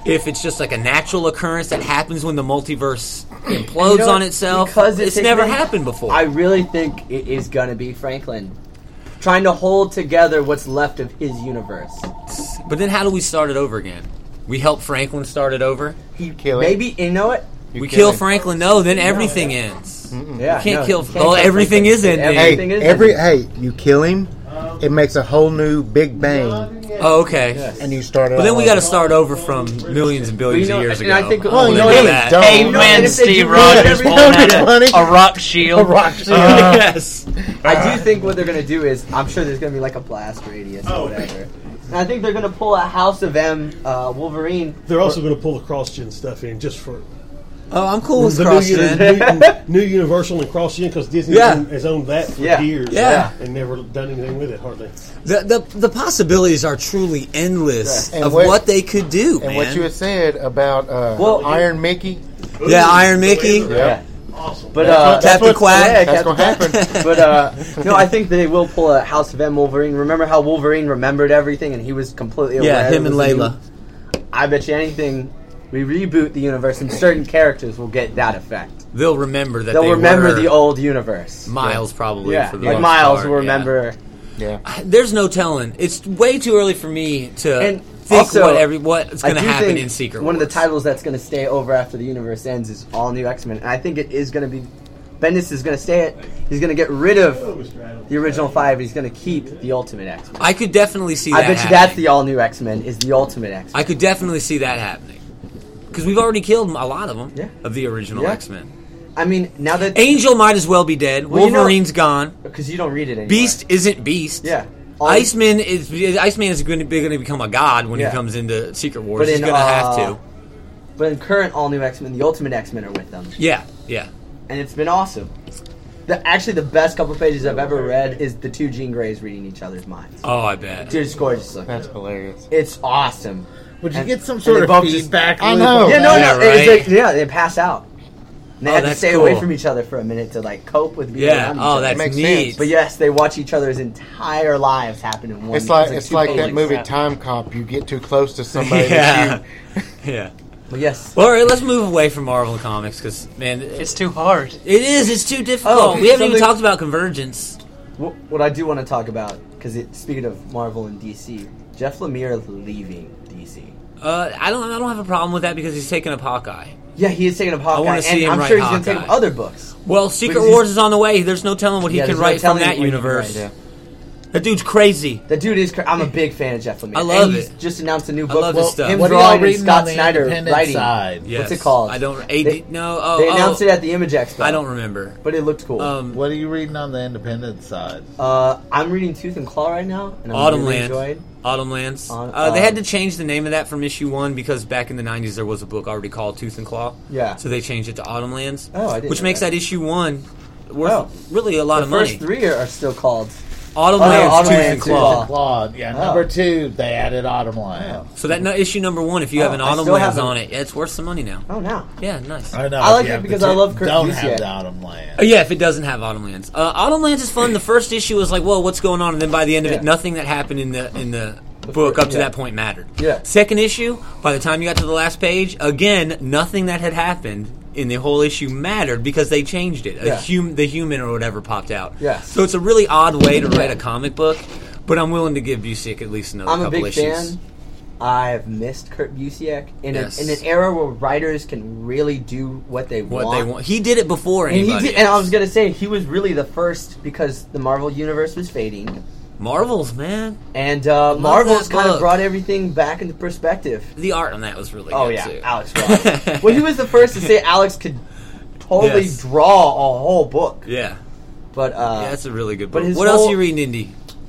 if it's just like a natural occurrence that happens when the multiverse implodes You know, on itself. because It's, it's never taken- happened before. I really think it is going to be Franklin trying to hold together what's left of his universe. but then how do we start it over again? We help Franklin start it over? He kill it. maybe you know what? You we kill kill him. Franklin? No, then everything ends. Yeah, You can't no, kill. you can't oh, kill everything Franklin. is ending. Hey, Everything is every ending. hey, you kill him, it makes a whole new Big Bang, Oh, okay. Yes. and you start it. But then all we got to over. start over from millions and billions Well, you know, of years and ago. I think- I'm well, you willing know, to do really that. don't. Caveman and if they Steve do Rogers everything pulling that's out funny. a, a rock shield. A rock shield. yes. I do think what they're going to do is, I'm sure there's going to be like a blast radius or Oh. whatever. And I think they're going to pull a House of M uh, Wolverine. They're also going to pull the cross-gen stuff in just for Oh, I'm cool with the new, cross-gen. uni- new, new Universal and cross-gen because Disney Yeah. own- has owned that for Yeah. years Yeah. and never done anything with it hardly. The, the the possibilities are truly endless Yeah. And of what- what, they could do, And man. what you had said about uh, Well, Iron Mickey, yeah, Iron Mickey. Yeah. Awesome. But That's uh, what- that's Captain what- Quack. Yeah, that's Captain gonna happen. But uh, no, I think they will pull a House of M Wolverine. Remember how Wolverine remembered everything and he was completely aware. Yeah, him it and was a Layla. new- I bet you anything. We reboot the universe, and certain characters will get that effect. They'll remember that They'll they remember were the old universe. Miles, probably. Yeah, for the like most Miles part, will yeah. remember. yeah. There's no telling. It's way too early for me to And think also, what every what's I going to do happen think in Secret one Wars. of the titles that's going to stay over after the universe ends is All New X-Men, and I think it is going to be. Bendis is going to stay it. He's going to get rid of the original five. He's going to keep the Ultimate X-Men. I could definitely see I that bet you happening. that's the All New X-Men is the Ultimate X-Men. I could definitely see that happening. Because we've already killed a lot of them Yeah. of the original Yeah. X-Men. I mean, now that Angel might as well be dead. Well, you know- Wolverine's gone. because you don't read it anymore. Beast isn't Beast. Yeah. All- Iceman is Iceman is going to be going to become a god when Yeah. he comes into Secret Wars. But He's in, going to have uh, to. But in current All New X-Men, the Ultimate X-Men are with them, Yeah, yeah. and it's been awesome. The, actually, the best couple pages I've ever read is the two Jean Greys reading each other's minds. Oh, I bet. Dude, it's gorgeous looking. That's hilarious. It's awesome. Would you And- get some and sort they of both just- feedback? I loop know. on Yeah, no, that? Yeah, no. It's right. like, yeah, they pass out. And they Oh, had to that's stay away cool. from each other for a minute to like cope with being Yeah. around each Oh, other. that's Makes neat. sense. But yes, they watch each other's entire lives happen in one. It's like it's it's two like pages. that movie Yeah. Time Cop. You get too close to somebody. yeah. That you, yeah. But yes, Well, all right, let's move away from Marvel Comics because, man, it, It's too hard. it is. It's too difficult. Oh, we haven't even something- talked about Convergence. what, what I do want to talk about because speaking of Marvel and D C, Jeff Lemire leaving D C. Uh, I don't. I don't have a problem with that because he's taking up Hawkeye. Yeah, he is taking up Hawkeye, wanna see and him I'm write sure he's going to take Hawkeye. up other books. Well, Secret Because he's- Wars is on the way. There's no telling what he Yeah, can there's no write from telling that what he can universe. write, yeah. That dude's crazy. The dude is. Cra- I'm a big fan of Jeff Lemire. I love and he's it. just announced a new book. love his stuff. Him What are y'all drawing and reading Scott on the Snyder independent writing. side? Yes. What's it called? I don't. A D, They- no. Oh, they announced oh, it at the Image Expo. I don't remember. But it looked cool. Um, What are you reading on the independent side? uh, I'm reading Tooth and Claw right now, and I'm Autumn really Land. enjoyed. Autumn Lands. On- uh, they um, had to change the name of that from issue one because back in the nineties there was a book already called Tooth and Claw. Yeah. So they changed it to Autumn Lands. Oh, I didn't Which know makes that. that. issue one worth Oh. really a lot The of first money. three are, are still called. Autumn Oh, no, Lands, Autumn Tooth Lands, and Tooth and Claw. Claude. Yeah, Oh. number two, they added Autumn Land. So that no, issue number one, if you have Oh, an I Autumn still Lands haven't- on it, yeah, it's worth some money now. Oh, now. Yeah, nice. I know. I like if you it have because the I two- love Kurt Don't Busiek. have the Autumn Land. Uh, yeah, if it doesn't have Autumn Lands, uh, Autumn Lands is fun. The first issue was like, "Whoa, what's going on?" And then by the end of Yeah. it, nothing that happened in the in the book up to yeah. that point mattered. Yeah. Second issue, by the time you got to the last page, again, nothing that had happened in the whole issue mattered because they changed it. A Yeah. hum- the human or whatever popped out. Yes. So it's a really odd way to write a comic book, but I'm willing to give Busiek at least another I'm a couple big issues. fan. I've missed Kurt Busiek in, Yes. a, in an era where writers can really do what they What want. they want, he did it before And, he anybody. did, and I else. was gonna say he was really the first because the Marvel universe was fading, Marvels, man. and uh, Marvel's that kind of book. brought everything back into perspective. The art on that was really Oh good yeah, too. Alex Ross. Well, he was the first to say Alex could totally Yes. draw a whole book. Yeah. But uh, Yeah, that's a really good but book. his What else whole- are you reading, Indy?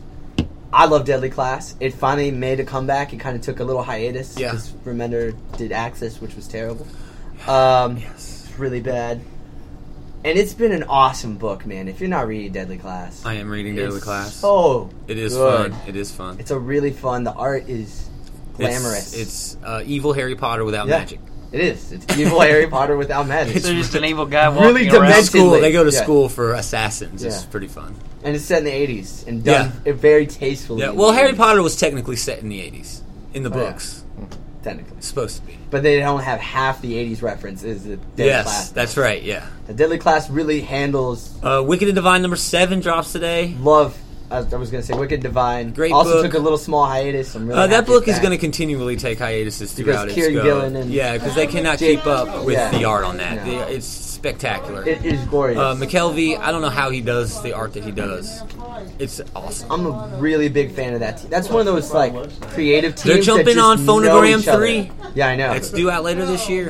I love Deadly Class. It finally made a comeback. It kind of took a little hiatus Yeah. because Remender did Access, which was terrible. Um, Yes. It's really bad. And it's been an awesome book, man. If you're not reading Deadly Class, I am reading Deadly it's Class. So It is good. fun. It is fun. It's a really fun. The art is glamorous. It's, it's uh, evil Harry Potter without Yeah. magic. It is. It's evil Harry Potter without magic. So just an evil guy really walking around. demented. School. They go to Yeah. school for assassins. It's Yeah. pretty fun. And it's set in the eighties and done it very tastefully. Yeah. in Well, the Harry eighties. Potter was technically set in the eighties in the Oh, yeah. books. technically. It's supposed to be. But they don't have half the eighties references that Deadly Yes, Class. that's right. Yeah. The Deadly Class really handles Uh, Wicked and Divine number seven drops today. love. I was, I was going to say Wicked Divine. Great also book. took a little small hiatus. I'm really Uh, that happy book with is going to continually take hiatuses throughout its Kieran go. Gillen and yeah, because they cannot Jake- keep up with Yeah. the art on that. No. The- It's spectacular. It is glorious. uh, McKelvey, I don't know how he does the art that he does. It's awesome. I'm a really big fan of that team. That's one of those like creative teams. They're jumping that just on know Phonogram each other. three. Yeah, I know. It's due out later this year.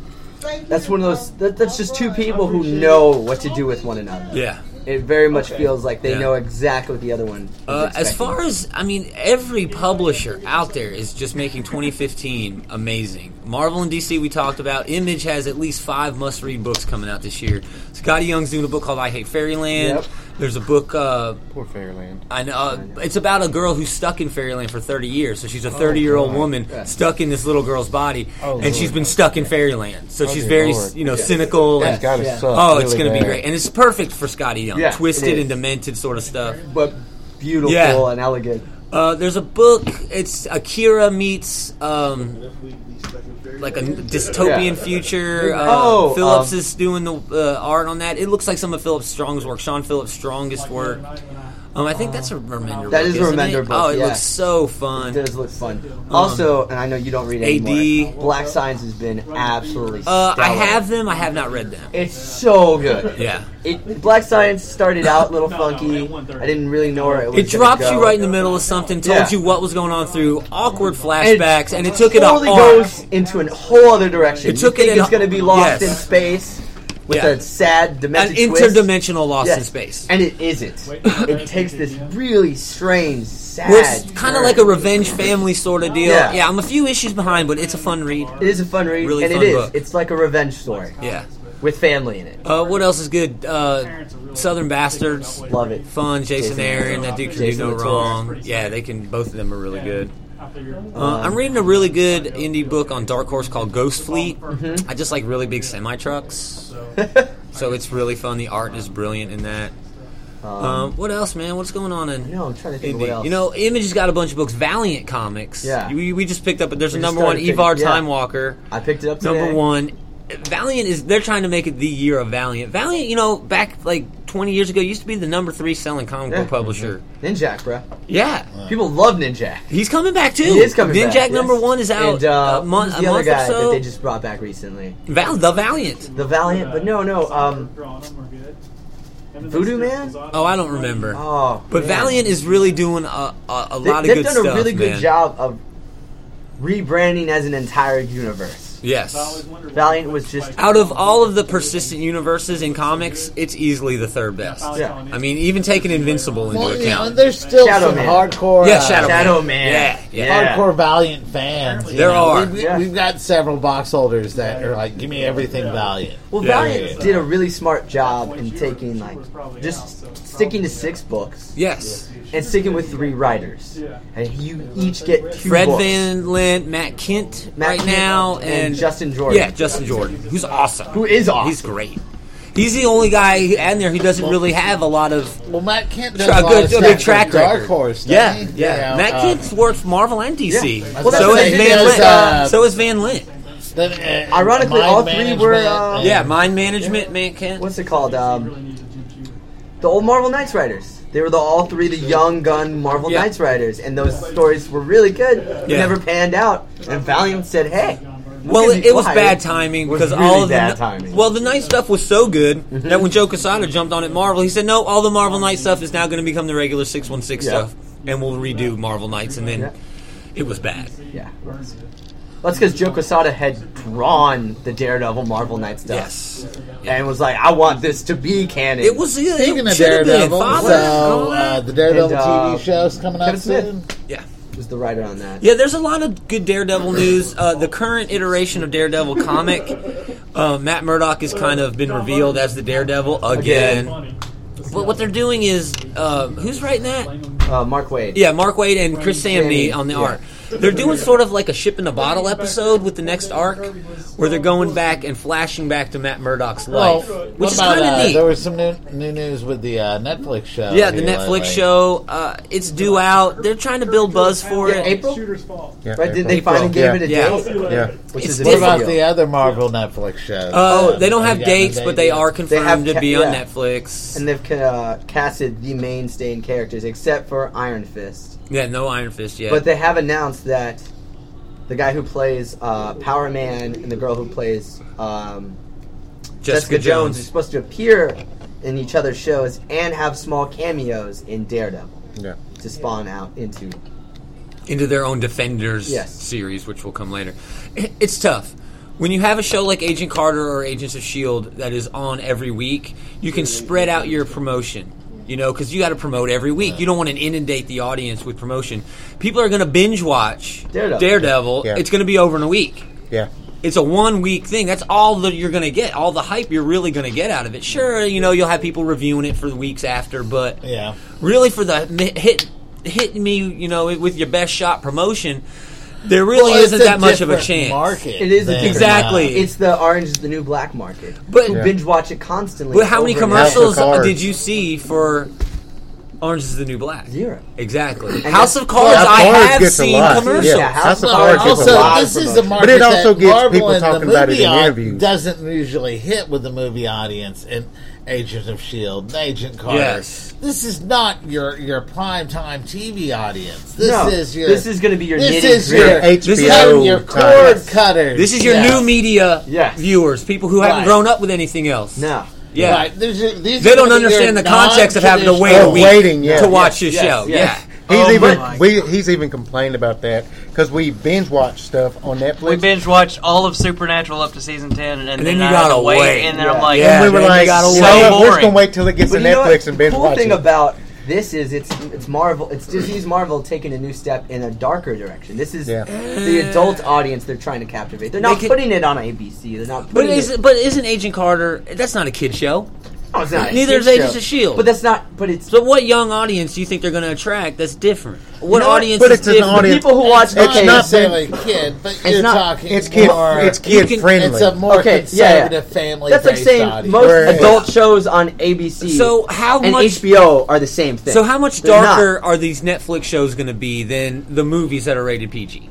That's one of those. That, that's just two people who know what to do with one another. Yeah. It very much feels like they Yeah. know exactly what the other one. Is Uh, as expecting. far as, I mean, every publisher out there is just making twenty fifteen amazing. Marvel and D C we talked about. Image has at least five must-read books coming out this year. Scotty Young's doing a book called I Hate Fairyland. Yep. There's a book, uh, Poor Fairyland. I know, uh, it's about a girl who's stuck in Fairyland for thirty years. So she's a thirty-year-old woman Yeah. stuck in this little girl's body, Oh, and she's Lord. been stuck in Fairyland. So she's dear very, Lord. you know, cynical. That's and, gotta yeah. suck. oh, it's really going to be bad. great. And it's perfect for Scotty Young. Yeah, it Twisted is. and demented sort of stuff. but beautiful Yeah. and elegant. Uh, there's a book. It's Akira meets um, like a dystopian Yeah. future. Uh, Oh, Phillips um, is doing the uh, art on that. It looks like some of Phillips Strong's work. Sean Phillips' strongest work. Um, I think that's a Remender That book. is a isn't Remender it? book, Oh, it yeah. looks so fun. It does look fun. Also, and I know you don't read A D. anymore. Black Science has been absolutely. Uh, I stellar. have them. I have not read them. It's so good. Yeah. It, Black Science started out a little funky. I didn't really know where it was. It gonna drops go. you right in the middle of something, told Yeah. you what was going on through awkward And flashbacks, and it took it totally off. goes into a whole other direction. It took you it think in it's a- going to be lost yes. in space with Yeah. a sad, An demented twist. interdimensional lost Yes. in space. And it isn't. It takes this really strange, sad. Well, it's kind of turn. like a Revenge Family sort of deal. Yeah. Yeah. I'm a few issues behind, but it's a fun read. It is a fun read, Really and fun it is. book. It's like a revenge story Yeah. with family in it. Uh, what else is good? Uh, Southern Bastards. Love it. Fun. Jason Jason Aaron. That dude can Jason do no Latour. wrong. Yeah, they can. Both of them are really good. Uh, I'm reading a really good indie book on Dark Horse called Ghost Fleet. Mm-hmm. I just like really big semi trucks, so it's really fun. The art is brilliant in that. Um, what else, man? What's going on in No, I'm trying to think of indie? what else. You know, Image has got a bunch of books. Valiant Comics. Yeah. we, we just picked up. There's a We just number one, started Evar picking- yeah. Time Walker. I picked it up today. Number one, Valiant is. They're trying to make it the year of Valiant. Valiant, you know, back like twenty years ago, used to be the number three selling comic book Yeah. publisher. Ninjak, bro. Yeah, People love Ninjak. he's coming back too. He is coming Ninjak back. number yes. one is out And, uh, a month, who's a the other month guy or so. that they just brought back recently. Val, the Valiant. The Valiant, but no, no. Um, Voodoo Man? Oh, I don't remember. Oh, but man. Valiant is really doing a, a, a They, lot of they've good done stuff. a really good man. job of rebranding as an entire universe. Yes. Valiant was just Out of all of the persistent universes in comics, it's easily the third best. Yeah. I mean, even taking Invincible into Well, you know, account. there's still Shadow some Man. hardcore, Yeah, uh, Shadow, Shadow Man. Man. Yeah, yeah. hardcore Valiant fans. you There know. are. We've, Yeah. we've got several box holders that are like, give me everything Valiant. well. Yeah. Valiant did a really smart job in taking like just sticking to six books Yes. and sticking with three writers, and you each get two Fred books. Van Lint, Matt Kent Matt right Kent now, and and, Justin Jordan. Yeah, Justin Jordan, who's awesome. Who is awesome. He's great. He's the only guy in there who doesn't really have a lot of Well, Matt Kent does a a lot good, of a big stuff track with Dark record. Horse. doesn't Yeah, he? yeah. You know, Matt uh, Kent's worked for Marvel and D C. Yeah. Well, so that's is what he Van does, Lint. uh, so is Van Lint. Then, uh, Ironically, Mind all three were, Management uh, and- Yeah, Mind Management, Matt Kent. What's it called? Um, the old Marvel Knights writers. They were the all three the young gun Marvel Yeah. Knights writers, and those stories were really good. They Yeah. never panned out, and Valiant said, "Hey." Well, can it, be it was quiet." bad timing It was because really all of the bad ni- timing. well, the Night stuff was so good Mm-hmm. that when Joe Quesada jumped on it, Marvel, he said, "No, all the Marvel Night stuff is now going to become the regular six one six Yeah. stuff, and we'll redo Marvel Nights." And then Yeah. it was bad. Yeah. That's because Joe Quesada had drawn the Daredevil Marvel Knight stuff. Yes, And was like, I want this to be canon. it was. It, Speaking it of should have been. Daredevil, Father, so uh, the Daredevil And, uh, T V show's coming up Kevin Smith. soon. yeah. was the writer on that. Yeah, there's a lot of good Daredevil news. Uh, the current iteration of Daredevil comic, uh, Matt Murdock has kind of been revealed as the Daredevil again. But what they're doing is, uh, who's writing that? Uh, Mark Waid. Yeah, Mark Waid and Chris Samney Samney, on the yeah. art. They're doing sort of like a ship in a bottle episode with the next arc, where they're going back and flashing back to Matt Murdock's Well, life, what which is about, kind of uh, neat. There was some new, new news with the uh, Netflix show. Yeah, the here Netflix lately. show. Uh, it's due out. They're trying to build buzz for Yeah, it. April? Shooter's Fall. Yeah, Right? Did April. they finally April. give it a Yeah. date? Yeah. Which It's is a What big about deal. the other Marvel Netflix shows? Uh, they don't have You got any dates, but they dates? are They confirmed have to ca- be on yeah. Netflix. And they've uh, casted the mainstay characters, except for Iron Fist. Yeah, no Iron Fist yet. But they have announced that the guy who plays uh, Power Man and the girl who plays um, Jessica, Jones are supposed to appear in each other's shows and have small cameos in Daredevil Yeah. to spawn out into. into their own Defenders Yes. series, which will come later. It's tough. When you have a show like Agent Carter or Agents of S H I E L D that is on every week, you can spread out your promotion. You know, because you got to promote every week. You don't want to inundate the audience with promotion. People are going to binge watch Daredevil. Daredevil. Yeah. It's going to be over in a week. Yeah. It's a one week thing. That's all that you're going to get. All the hype you're really going to get out of it. Sure, you know, you'll have people reviewing it for the weeks after, but Yeah. really for the mi- hit hit me, you know, with your best shot promotion, there really Well, it's isn't a that much of a different chance. Market It is a than, different Exactly. uh, It's the Orange is the New Black market. But- You Yeah. binge watch it constantly. But how many over and commercials House of Cards. did you see for Orange is the New Black? Zero. Exactly. And House that's- of Cards, House of I Cards have gets a seen lot. commercials. Yeah, House House of of Well, Cards gets a also, lot. this of is the promotion. market But it also that gets Marvel people and talking the about it movie in au- interviews. doesn't usually hit with the movie audience in Agents of S H I E L D, Agent Carter. Yes. This is not your your prime time T V audience. This No, is your. this is gonna be your This knitting is gritty. your H B O This is your, your type. cord cutters. This is your Yes. new media Yes. viewers, people who haven't Right. grown up with anything else. No. Yeah. Right. These are- these They are don't gonna be understand your the context of having to wait a Oh, week waiting, yeah. to watch Yes, your yes, show. yes. He's Oh even my we he's even complained about that because we binge watch stuff on Netflix. We binge watched all of Supernatural up to season ten, and, then then you I gotta had to wait, wait. and then Yeah. I'm like, Yeah. and we were man, you like, gotta you wait. know what, So we're just gonna boring. wait till it gets But to you know Netflix what? and binge the cool watch thing it. about this is it's it's Marvel. It's Disney's Marvel taking a new step in a darker direction. This is Yeah. the adult audience they're trying to captivate. They're not They could- putting it on A B C. They're not But putting is it. but isn't Agent Carter? That's not a kid show. No, it's not a Neither kids is Agents show. of S H I E L D. But that's not. But it's So what young audience do you think they're going to attract? That's different. What know what? audience But is it's an different? audience- people who watch. It's not It's Okay, not necessarily kid, but you're not- talking. It's kid. more- It's you kid can- friendly. It's a more Okay, yeah, conservative yeah. family. that's like saying audience. most Whereas- adult shows on A B C So how and much? H B O are the same thing. So how much They're not. darker are these Netflix shows going to be than the movies that are rated P G?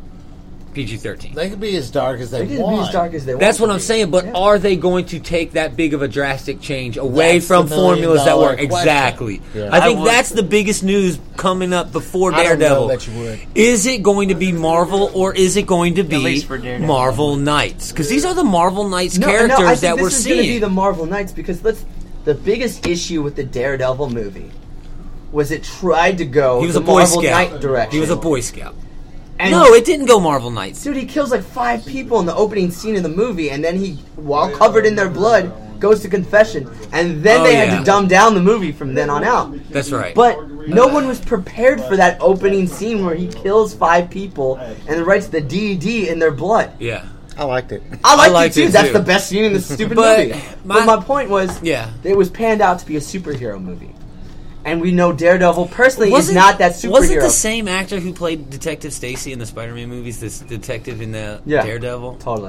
P G thirteen. They can be as dark as they, They can want. be as dark as they want. That's what to I'm be. saying. But Yeah. are they going to take that big of a drastic change away That's from the million formulas that dollar work? question. Exactly. Yeah. I think I would- that's the biggest news coming up before I don't know Daredevil. that you would. Is it going to be Marvel or is it going to be least for Daredevil. Marvel Knights? Because these are the Marvel Knights No, characters no, I think that this we're is going to be seeing. the Marvel Knights because let's. The biggest issue with the Daredevil movie was it tried to go He was the a Boy Marvel Scout. Knight direction. He was a Boy Scout. And no, it didn't go Marvel Knights. dude, he kills like five people in the opening scene of the movie, and then he, while covered in their blood, goes to confession, and then Oh, they yeah. had to dumb down the movie from then on out. That's right. But no one was prepared for that opening scene where he kills five people and writes the D D in their blood. yeah. Oh, I liked it. I liked, liked it too. it, That's too. the best scene in the stupid But movie. my- but my point was, Yeah. it was panned out to be a superhero movie, and we know Daredevil personally is Wasn't- not that superhero. Wasn't the same actor who played Detective Stacy in the Spider-Man movies this detective in the Yeah. Daredevil? Totally.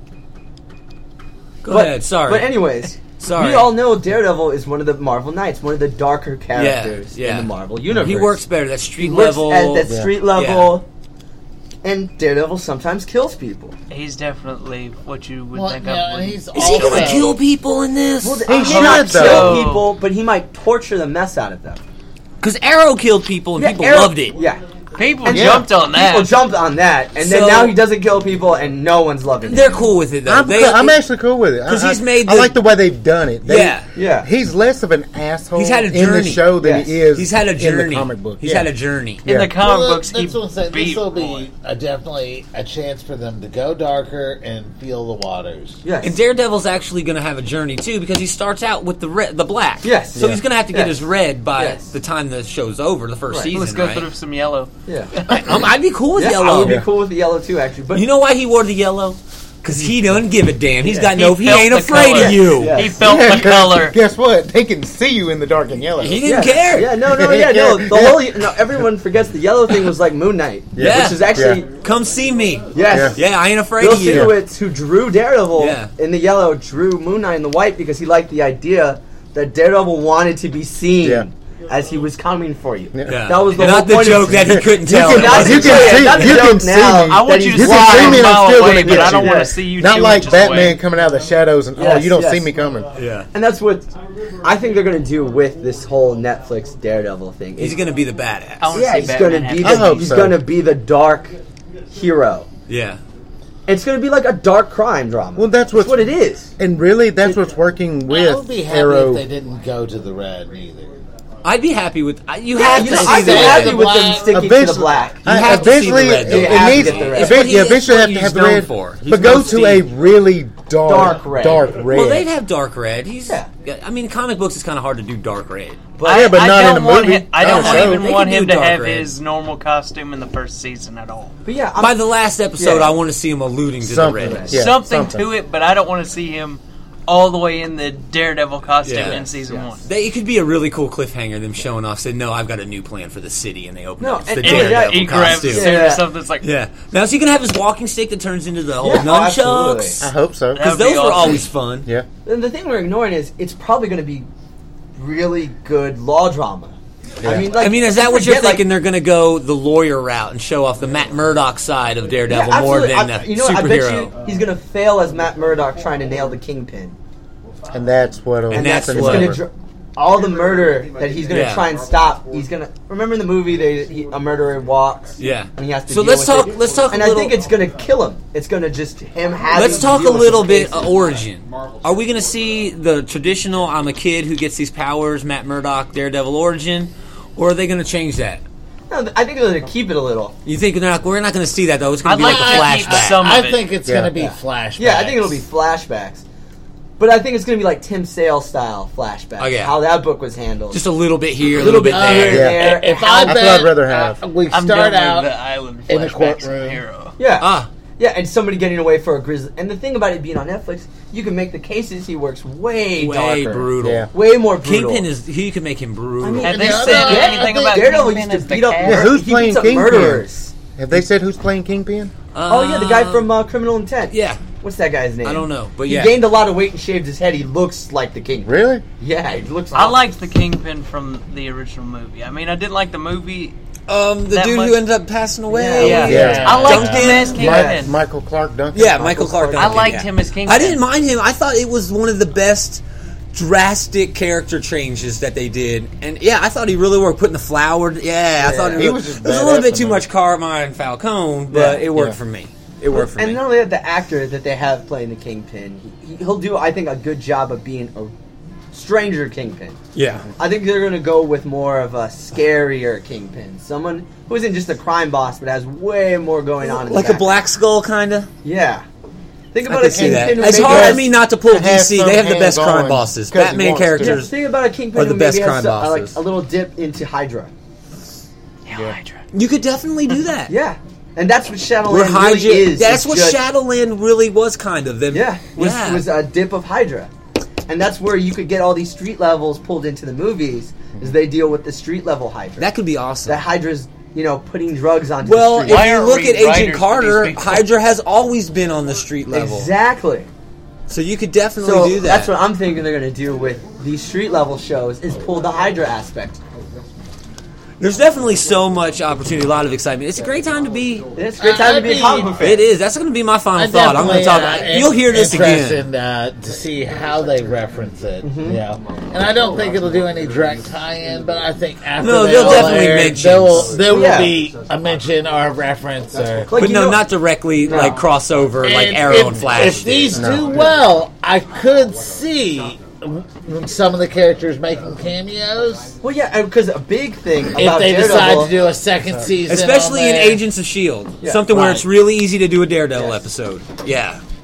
Go but, ahead. Sorry. But anyways, Sorry. we all know Daredevil is one of the Marvel Knights, one of the darker characters yeah. in the Marvel universe. He works better. That street He works level. at that Yeah. street level, and Daredevil sometimes kills people. he's definitely what you would Well, think yeah, of. and when- he's Is he going to also- kill people in this? Well, He he may should, not though. kill people, but he might torture the mess out of them. Because Arrow killed people and Yeah, people Arrow- loved it. Yeah. People And jumped on that. People jumped on that, and So- then now he doesn't kill people, and no one's loving They're him. cool with it though. I'm, They- I'm actually cool with it 'Cause I- he's I- made I the- like the way they've done it. They- Yeah. Yeah. He's less of an asshole. He's had a in the journey. show than Yes. he is. He's had a in journey. the comic book. He's Yeah. had a journey. in Yeah. the comic Well, books, he that's what I'm saying. This beat will Roy. be a, definitely a chance for them to go darker and feel the waters. Yes. And Daredevil's actually going to have a journey too because he starts out with the red, the black. Yes. So Yeah. he's going to have to get Yes. his red by Yes. the time the show's over, the first Right. season. Let's go right? through some yellow. yeah. Um, I'd be cool with Yeah, yellow. I would be Yeah. cool with the yellow too, actually. But You know why he wore the yellow? Because he doesn't give a damn. He's got He no. He, felt ain't the afraid color. of you. Yeah. He felt Yeah, the 'cause color. Guess what? They can see you in the dark and yellow. He didn't yeah. care. Yeah, no, no, yeah, no. The whole no, everyone forgets the yellow thing was like Moon Knight, Yeah. which is actually Come see me. yes. Yeah, I ain't afraid Bill of you. Sienkiewicz, who drew Daredevil Yeah. in the yellow, drew Moon Knight in the white because he liked the idea that Daredevil wanted to be seen Yeah. as he was coming for you. Yeah. That was the And whole not the point joke of, that he couldn't tell. can- Not you the can joke, see- not the you joke can see now. me. I want that you to he's You can fly see a me and I'm mile still away, gonna but get I don't you. want Yeah. to see you Not two like inches Batman away. coming out of the shadows and oh, Yes, you don't yes. see me coming. Yeah. And that's what I think they're going to do with this whole Netflix Daredevil thing. He's going to be the badass. I want yeah, to see he's Batman going to be have- I the hope he's so. going to be the dark hero. Yeah. It's going to be like a dark crime drama. Well, that's what's- what it is. And really, that's what's working I with would be happy Arrow. if they didn't go to the red either. I'd be happy with. I- You Yeah, have you to know, see I'd be the happy red. with them Black. sticking to the Eventually- black. I- You have to see eventually, the red, it, though. it You have to needs. get the red. It's eventually- what he- you it's eventually what have to he's have the known red, for. He's but go most to a seen. really dark, Dark red. dark red. Well, they'd have dark red. He's. Yeah. I mean, comic books is kind of hard to do dark red. But, yeah, but I not don't in a want movie. Him, I not don't in a want show. even They want can him do to dark have red. his normal costume in the first season at all. But yeah, I'm, By the last episode, Yeah. I want to see him alluding to Something. the red. Yeah, something, something. to it, but I don't want to see him all the way in the Daredevil costume Yeah. in season Yes. one. They, it could be a really cool cliffhanger. Them showing off, said, "No, I've got a new plan for the city," and they open No, up it's and- the and- Daredevil He grabs costume. the Yeah. suit Yeah. or something. It's like, Now is he gonna have his walking stick that turns into the whole Yeah, oh, nunchucks? absolutely. I hope so. That Because would be those were awesome. always fun. Yeah. And the thing we're ignoring is it's probably going to be really good law drama. I mean, like, I mean, is that what you're forget, like- thinking? They're going to go the lawyer route and show off the Matt Murdock side of Daredevil Yeah, more absolutely. than I- the you know, what, I bet superhero. you he's going to fail as Matt Murdock trying to nail the Kingpin. And that's what. And And that's that's, it's what- going over. to dr- all the murder that he's going to Yeah. try and stop. He's going to remember in the movie they he, a murderer walks. Yeah. And he has to So deal let's with talk- it. let's talk a And little- I think it's going to kill him. It's going to just him having. Let's to talk a deal with little his bit cases. of origin. Are we going to see the traditional "I'm a kid who gets these powers" Matt Murdock Daredevil origin, or are they going to change that? No, I think they're going to keep it a little. You think they're not? We're not going to see that though. It's going I'd to be like, like a to keep flashback. some I of it. think it's Yeah. going to be Yeah. flashbacks. Yeah, I think it'll be flashbacks. But I think it's going to be like Tim Sale style flashbacks. Oh, yeah. How that book was handled. Just a little bit here, a a little little bit bit there. here and Yeah. there. If How- I That's bet, what I'd rather have. uh, we I'm start done out with the island in the flashbacks from courtroom. Hero. yeah. Ah, Yeah, and somebody getting away for a grizzly. And the thing about it being on Netflix, you can make the cases he works way, way darker. brutal. Yeah. Way more brutal. Kingpin is he can make him brutal. I mean, Have And they the said other- anything I think about Daredevil Kingpin used to as the beat up, cat? Yeah, who's he playing beats up Kingpin? murderers. Have they said who's playing Kingpin? Oh, yeah, the guy from uh, Criminal Intent. yeah, What's that guy's name? I don't know, but he yeah. gained a lot of weight and shaved his head. He looks like the King. Really? Yeah, he looks I awesome. liked the Kingpin from the original movie. I mean, I didn't like the movie. Um, the That dude much- who ended up passing away. Yeah, Yeah. I liked Duncan, him as Mi- Kingpin. Michael Clark Duncan. Yeah, Michael Clark Duncan. I liked yeah. him as Kingpin. I didn't mind him. I thought it was one of the best drastic character changes that they did, and yeah, I thought he really worked. Putting the flower, yeah, I Yeah. thought it, He was, was just it was a little badass bit too in much Carmine Falcone, but Yeah. it worked Yeah. for me. It worked for And me. not only that, the actor that they have playing the Kingpin, he, he'll do, I think, a good job of being a stranger Kingpin. Yeah, I think they're going to go with more of a scarier Kingpin. Someone who isn't just a crime boss, but has way more going on in like the a Black Skull kind of. Yeah. Think I about could a see that. Kingpin who It's maybe hard has- for me not to pull to have D C. some They have the best hands-on crime bosses. 'cause he Batman wants to. Yeah, characters. think about a Kingpin are the who best maybe has crime some- uh, like bosses. a little dip into Hydra. Hell, Hydra. You could definitely do that. Yeah. And that's what Shadowland Where really Hydra, is. that's It's what just- Shadowland really was, kind of. Them, Yeah, was yeah. was a dip of Hydra, and that's where you could get all these street levels pulled into the movies, as they deal with the street level Hydra. that could be awesome. that Hydra's, you know, putting drugs onto Well, the if street. Why you aren't look we at Agent writers for Carter, these people? Hydra has always been on the street level. Exactly. So you could definitely So do that. that's what I'm thinking they're going to do with these street level shows is pull the Hydra aspect. There's definitely so much opportunity, a lot of excitement. It's a great time to be. It's a great time to be a comic book fan. It is. That's going to be my final I thought. I'm going to talk. definitely, uh, You'll hear this interested again. in, uh, to see how they reference it. Mm-hmm. You know, and I don't think it'll do any direct tie-in, but I think after No, they they'll all definitely air, mention. There will, there will Yeah. be a mention or a reference or. Like, But you no, know- not directly like crossover like And Arrow if, and Flash. If these did. do well, I could see some of the characters making cameos. Well, yeah, because a big thing If about they Daredevil, decide to do a second season, Especially on in there. Agents of S H I E L D. Yeah. Something where Right. it's really easy to do a Daredevil Yes. episode. Yeah.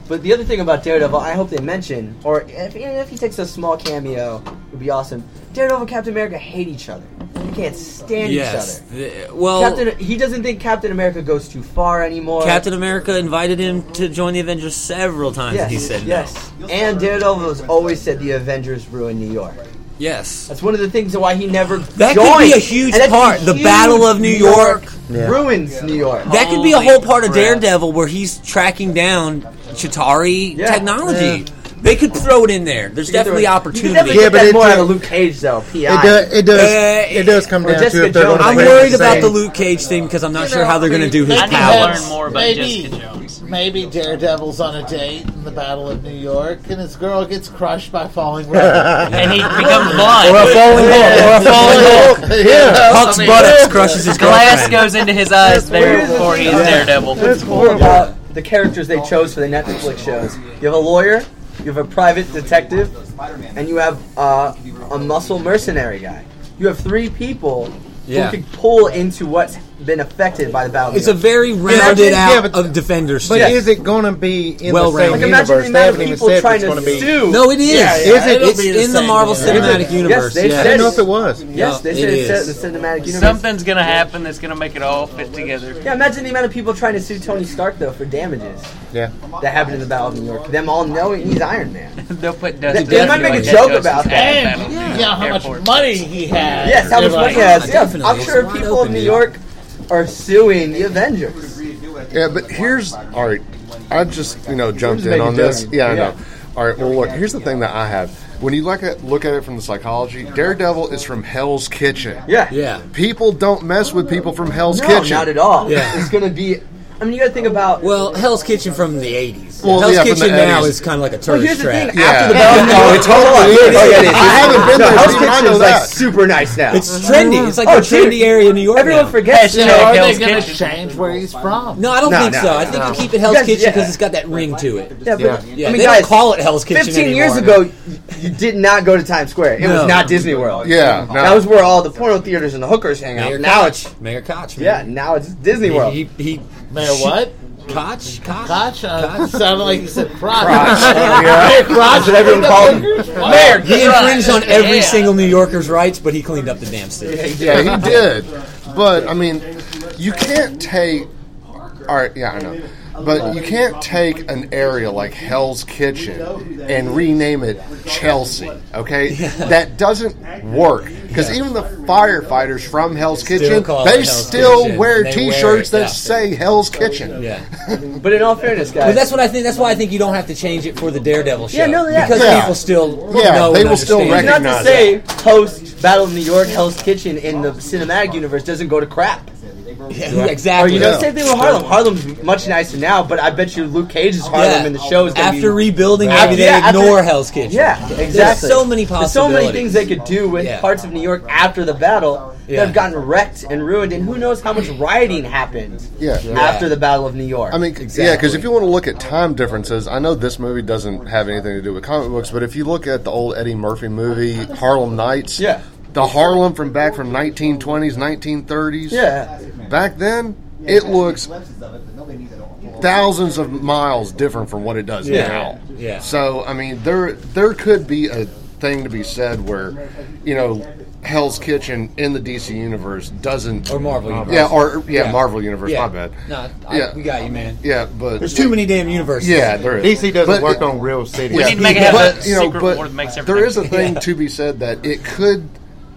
But the other thing about Daredevil, I hope they mention, or if, if he takes a small cameo, it would be awesome. Daredevil and Captain America hate each other. They can't stand Yes. each other. The- well, Captain, he doesn't think Captain America goes too far anymore. Captain America invited him to join the Avengers several times, yes, and he said no. yes. And Daredevil has always said the Avengers ruin New York. Yes. That's one of the things why he never That joined. could be a huge And that's part. The huge. Battle of New York. Yeah. ruins New York. That could be a Holy whole part of crap. Daredevil where he's tracking down Chitauri Yeah. technology. They could throw it in there. There's definitely You opportunity. could definitely Yeah, get but that it more out do- of Luke Cage, though. P I. It does. It does. Uh, it does come or down Jessica to if they're going Jones. to I'm play worried the about same- the Luke Cage thing because I'm not You sure know, how they're going to do his I need to powers. learn more about maybe, Jessica Jones. Maybe Daredevil's on a date in the Battle of New York, and his girl gets crushed by falling rain. And he becomes blind. Or a falling Hulk. Or a falling Hulk. yeah, Hulk's I mean, buttocks crushes his Glass girlfriend. goes into his eyes there before he is Daredevil. What's cool about the characters they chose for the Netflix shows? You have a lawyer, you have a private detective, and you have uh, a muscle mercenary guy. You have three people Yeah. who can pull into what's been affected by the battle. of It's New a York. very rounded Imagine- out yeah, but- of Defenders. But team. is it going to be in Well the same rounded. Like, imagine universe? the They amount haven't of even people said trying it's to going to be. sue. No, it is. Yeah, Is it? It'll It's be the in the same Marvel universe. Cinematic Universe. they yeah. I said didn't know if it was. Yes, No, they it said is. it's set in the cinematic universe. Something's gonna happen that's gonna make it all fit together. Yeah, imagine the amount of people trying to sue Tony Stark though for damages Yeah. that happened in the Battle of New York. Them all knowing he's Iron Man. They'll put They- Dustin. they might make a Hoffman joke like about Dustin's that. at And Battle you know how much Airport. money he has. Yes, how much You're money he like, has. Yeah, definitely. I'm It's sure wide people open, in New dude. York are suing the Avengers. Yeah, but here's all right. I just you know jumped just in making on this. jokes. Yeah, I Yeah. know. All right. Well, look. Here's the thing that I have. When you look at look at it from the psychology, Daredevil is from Hell's Kitchen. Yeah. Yeah. People don't mess with people from Hell's No, Kitchen. not at all. Yeah. It's going to be. I mean, you got to think about. Well, Hell's Kitchen from the eighties. Well, Hell's yeah, from Kitchen the now eighties. is kind of like a Well, tourist here's the trap. thing. Yeah. After the Battle of New No, York, it totally is. Oh, yeah, it is. I haven't been No, there. Hell's Steve, I Kitchen know is like that. super nice now. It's trendy. It's like Oh, a trendy dude. area in New York Everyone now. forgets. You You know, know, are they Hell's going to Kitchen. change where he's from? No, I don't No, think no, so. I no. think you keep it Hell's Yes, Kitchen yeah. because it's got that ring to it. Yeah, but Yeah. Yeah, I mean, they guys, don't call it Hell's Kitchen fifteen anymore. years ago, you, you did not go to Times Square. It No. was not Disney World. Yeah, no. That was where all the porno theaters and the hookers hang out. Mayor Now Koch. it's Mayor Koch. Man. yeah, now it's Disney World. He, he, he Mayor what? Koch? Koch? Koch? Uh, sounded like you said crotch. Yeah. Mayor Crotch. That's what everyone called him. Mayor. He infringed on every Yeah. single New Yorker's rights, but he cleaned up the damn city. Yeah, he did. But I mean, you can't take. All right, yeah, I know. But you can't take an area like Hell's Kitchen and rename it Chelsea, okay? That doesn't work. Because even the firefighters from Hell's Kitchen, call they it Hell's still Kitchen. wear They T-shirts wear it, that yeah. say Hell's Kitchen. Yeah. But in all fairness, guys, But that's what I think. That's why I think you don't have to change it for the Daredevil show. Yeah, no, yeah. Because Yeah. people still Yeah, know they and will still understand. not to recognize say post Battle of New York, Hell's Kitchen in the cinematic universe doesn't go to crap. Yeah, Or exactly. you know, Yeah. same thing with Harlem. Harlem's much nicer now, but I bet you Luke Cage's Harlem Yeah. in the show is gonna After be rebuilding, After- maybe they yeah, after- ignore Hell's Kitchen. Yeah, exactly. There's so many There's so possibilities. many things they could do with Yeah. parts of New York after the battle Yeah. that have gotten wrecked and ruined, and who knows how much rioting happened Yeah. after the Battle of New York. I mean, Exactly. yeah, because if you want to look at time differences, I know this movie doesn't have anything to do with comic books, but if you look at the old Eddie Murphy movie, Harlem Nights, Yeah. the Harlem from back from nineteen twenties, nineteen thirties, yeah, back then, it looks thousands of miles different from what it does Yeah. now. Yeah. So, I mean, there there could be a thing to be said where, you know, Hell's Kitchen in the D C universe doesn't, Or Marvel Universe. yeah, or yeah, Yeah. Marvel universe. Yeah. My bad. No, I, Yeah. we got you, man. Yeah, but There's too many damn universes. Yeah, there is. D C doesn't But- work on real cities. Yeah, need to make it have but, a you know, secret but war that makes there everything- is a thing Yeah. to be said that it could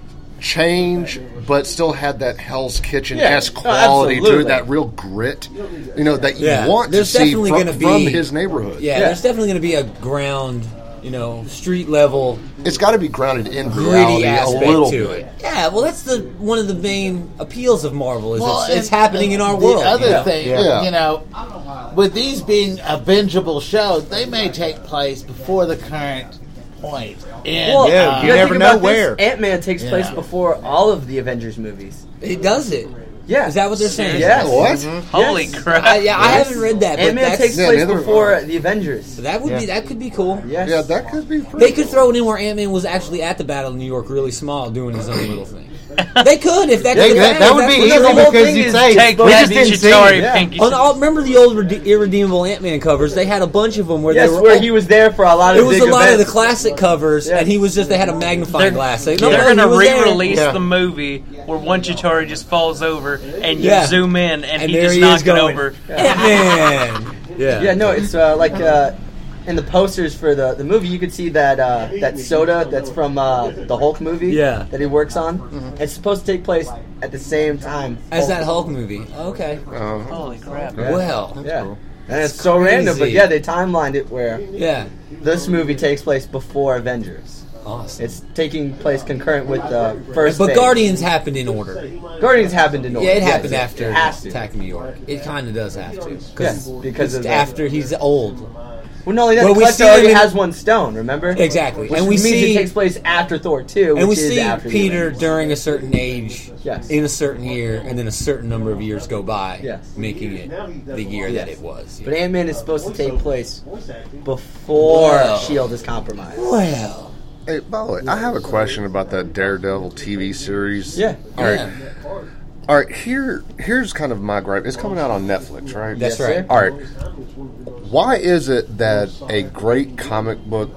change, but still have that Hell's Kitchen esque Yeah, quality to absolutely. it, that real grit, you know, that you Yeah. want There's to see definitely from, gonna be- from his neighborhood. Yeah, Yeah. there's definitely going to be a ground, you know, street level, It's got to be grounded in gritty reality a aspect little to bit. it. Yeah, well, that's the one of the main appeals of Marvel is Well, it's, it's and- happening in our the world. other you know? thing, Yeah. you know, with these being a bingeable show, they may take place before the current point. And, well, Yeah, uh, you gotta never think know about this. where. Ant-Man takes Yeah. place before all of the Avengers movies. It does it. Yeah, Is that what they're saying? Yes. What? Holy Yes. crap! I, yeah, I haven't read that, but Ant-Man that's, takes Yeah, place neither- before the Avengers. that would be Yeah. that could be cool. Yes. Yeah, that could be. Pretty They could throw it in where Ant-Man was actually at the Battle of New York, really small, doing his own little thing. They could if that's They- the that- thing, that if would that's be what- easy the whole because thing you'd is say Take we that, just didn't see Chitauri, it. On Pinky. all, remember the old Rede- Irredeemable Ant-Man covers? They had a bunch of them where Yes, they were. where all- he was there for a lot of It was big a lot of the events. classic covers, Yeah. and he was just. They had a magnifying They're, glass. They, they're no, going he to was there. re-release Yeah. the movie where one Chitauri just falls over and you Yeah. zoom in and, and he there just he knocks is it going. over. Ant-Man. Yeah. Yeah, no, it's uh, like uh, in the posters for the, the movie, you could see that uh, that soda that's from uh, the Hulk movie Yeah. that he works on. It's supposed to take place at the same time As that Hulk movie. Okay. Um, Holy crap. Well. Yeah, and it's so random, but crazy. yeah, they timelined it where Yeah. this movie takes place before Avengers. Awesome. It's taking place concurrent with the first. But phase. Guardians happened in order. Guardians happened in order. Yeah, it happened Yes, after It has to. Attack New York. It kind of does have to. Yes, because it's of the- after he's old. Well, not only that, Well, the we collector see him already in- has one stone. Remember? Exactly. Which And we means see- it takes place after Thor two, which And we is see after the Peter Avengers. during a certain age, Yes. in a certain year, and then a certain number of years go by, Yes. making it the year that it was. But Ant Man is supposed to take place before Wow. Shield is compromised. Well, Hey, by the way, I have a question about that Daredevil T V series. Yeah. All right. yeah. All right. Here, here's kind of my gripe. It's coming out on Netflix, right? That's Yes, right. sir. All right. Why is it that a great comic book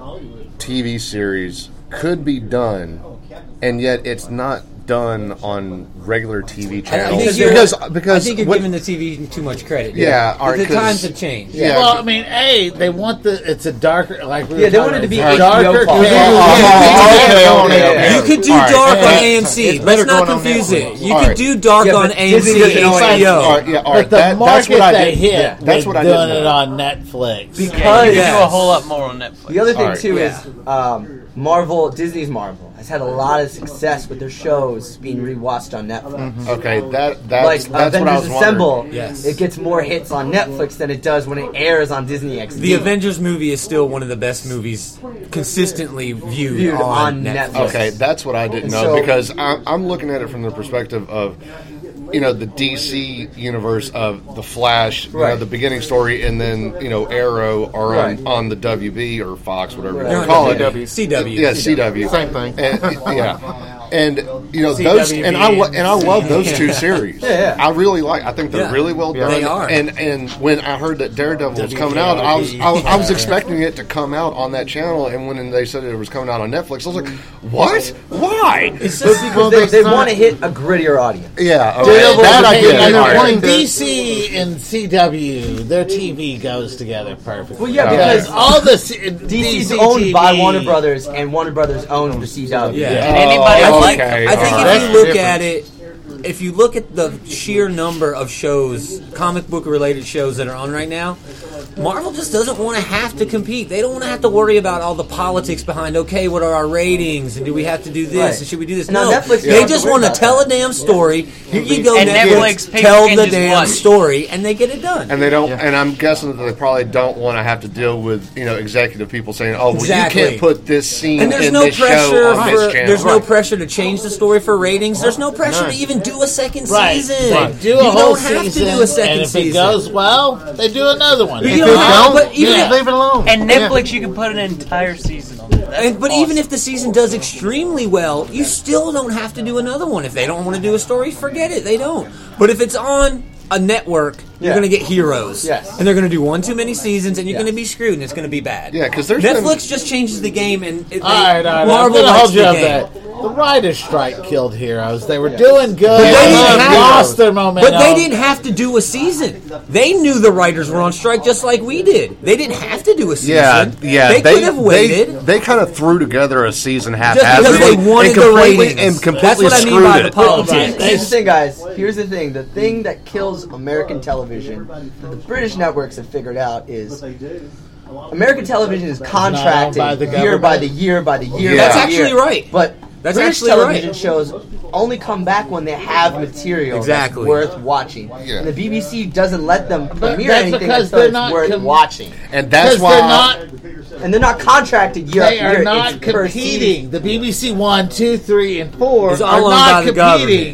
T V series could be done, and yet it's not done on regular T V I, I channels? think you're, because because I think you're what- giving the T V too much credit. Yeah, all But right, the 'cause- times have changed. Yeah. Well, I mean, A, they want the, it's a darker, like we were Yeah, they talking wanted to be about, H B O darker quality. character. Oh, Yeah. okay, okay, Yeah. okay. You could do All right. dark on Uh, A M C. it's Let's better not going on confuse Netflix. it. You All could right. do dark Yeah, on but A M Disney C, doesn't own H B O. All right, yeah, all right. But the That, that's market what I they did. hit, Yeah, that's they're what I doing did. it on Netflix. Yeah, you Yes. can do a whole lot more on Netflix. The other thing Alright. too Yeah. is um, Marvel, Disney's Marvel has had a lot of success with their shows being rewatched on Netflix. Okay, that that's Like that's what I Avengers was Assemble, wondering. Yes. it gets more hits on Netflix than it does when it airs on Disney X D. The Avengers movie is still one of the best movies consistently viewed, Viewed on, on Netflix. Netflix. Okay, that's what I didn't And know so- because I'm, I'm looking at it from the perspective of, you know, the D C universe of the Flash, you know, Right. the beginning story, and then you know Arrow are Right. on, on the W B or Fox, whatever Right. you They're want on to call W. it. C W. Yeah, C W. Same thing. And, yeah. And you know C those, W B. and I lo- and I love those two series. Yeah, yeah. I really like. I think they're Yeah. really well Yeah, done. they are. And and when I heard that Daredevil was coming out, I was I, was- I was expecting it to come out on that channel. And when they said it was coming out on Netflix, I was like, "What? Why?" It's just Because they, they want to hit a grittier audience. Yeah, okay. Daredevil that I and get. they're All right. playing D C and C W, their T V goes together perfectly. Well, yeah, because because all the C- D C's D C owned T V by Warner Brothers, and Warner Brothers owns the C W. Yeah. And anybody I Oh, like think, okay, I think all if right. you That's look different. at it, if you look at the sheer number of shows, comic book related shows that are on right now, Marvel just doesn't want to have to compete. They don't want to have to worry about all the politics behind, okay, what are our ratings, and do we have to do this, Right. and should we do this? And on No, Netflix, you they don't have just to worry want to about tell that. a damn story. Here you go, And Netflix, Netflix people tell can the just damn watch. story, and they get it done. And they don't. And I'm guessing that they probably don't want to have to deal with you know executive people saying, "Oh, well, Exactly. you can't put this scene And there's in no this pressure show on for this channel." there's no Right. pressure to change the story for ratings. There's no pressure None. to even do a second Right. season. They do a you whole don't have season, to do a second and if season. it goes well, they do another one. You If don't it have- don't, but even yeah. if- leave it alone. And Yeah. Netflix, you can put an entire season on it. That's And, but awesome. even if the season does extremely well, you still don't have to do another one. If they don't want to do a story, forget it. They don't. But if it's on a network, you're Yeah. going to get heroes. Yes. And they're going to do one too many seasons, and you're Yeah. going to be screwed, and it's going to be bad. Yeah, 'cause there's Netflix been- just changes the game, and it, All right, all right. I'm Marvel going to likes hold you the up game. that. The writer's strike killed Heroes. They were doing good. But they and didn't then have- lost their momentum. But they didn't have to do a season. They knew the writers were on strike just like we did. They didn't have to do a season. Yeah, yeah. They, could have waited. They, they kind of threw together a season Just because haphazardly they wanted and the completely, ratings. and completely That's what I mean screwed by it. the politics. Right. Here's the thing, guys. Here's the thing. The thing that kills American television, that the British networks have figured out, is American television is contracted by the year by the government. year by the year. Yeah. by That's the year. actually right. But That's British actually television right. shows only come back when they have material Exactly. that's worth watching. Yeah. And the B B C doesn't let them premiere that's anything because until they're it's not worth com- watching. And that's Because why they're not. And they're not contracted year They after year. are not It's per competing. season. The B B C one, two, three, and four It's all are owned not by the competing government.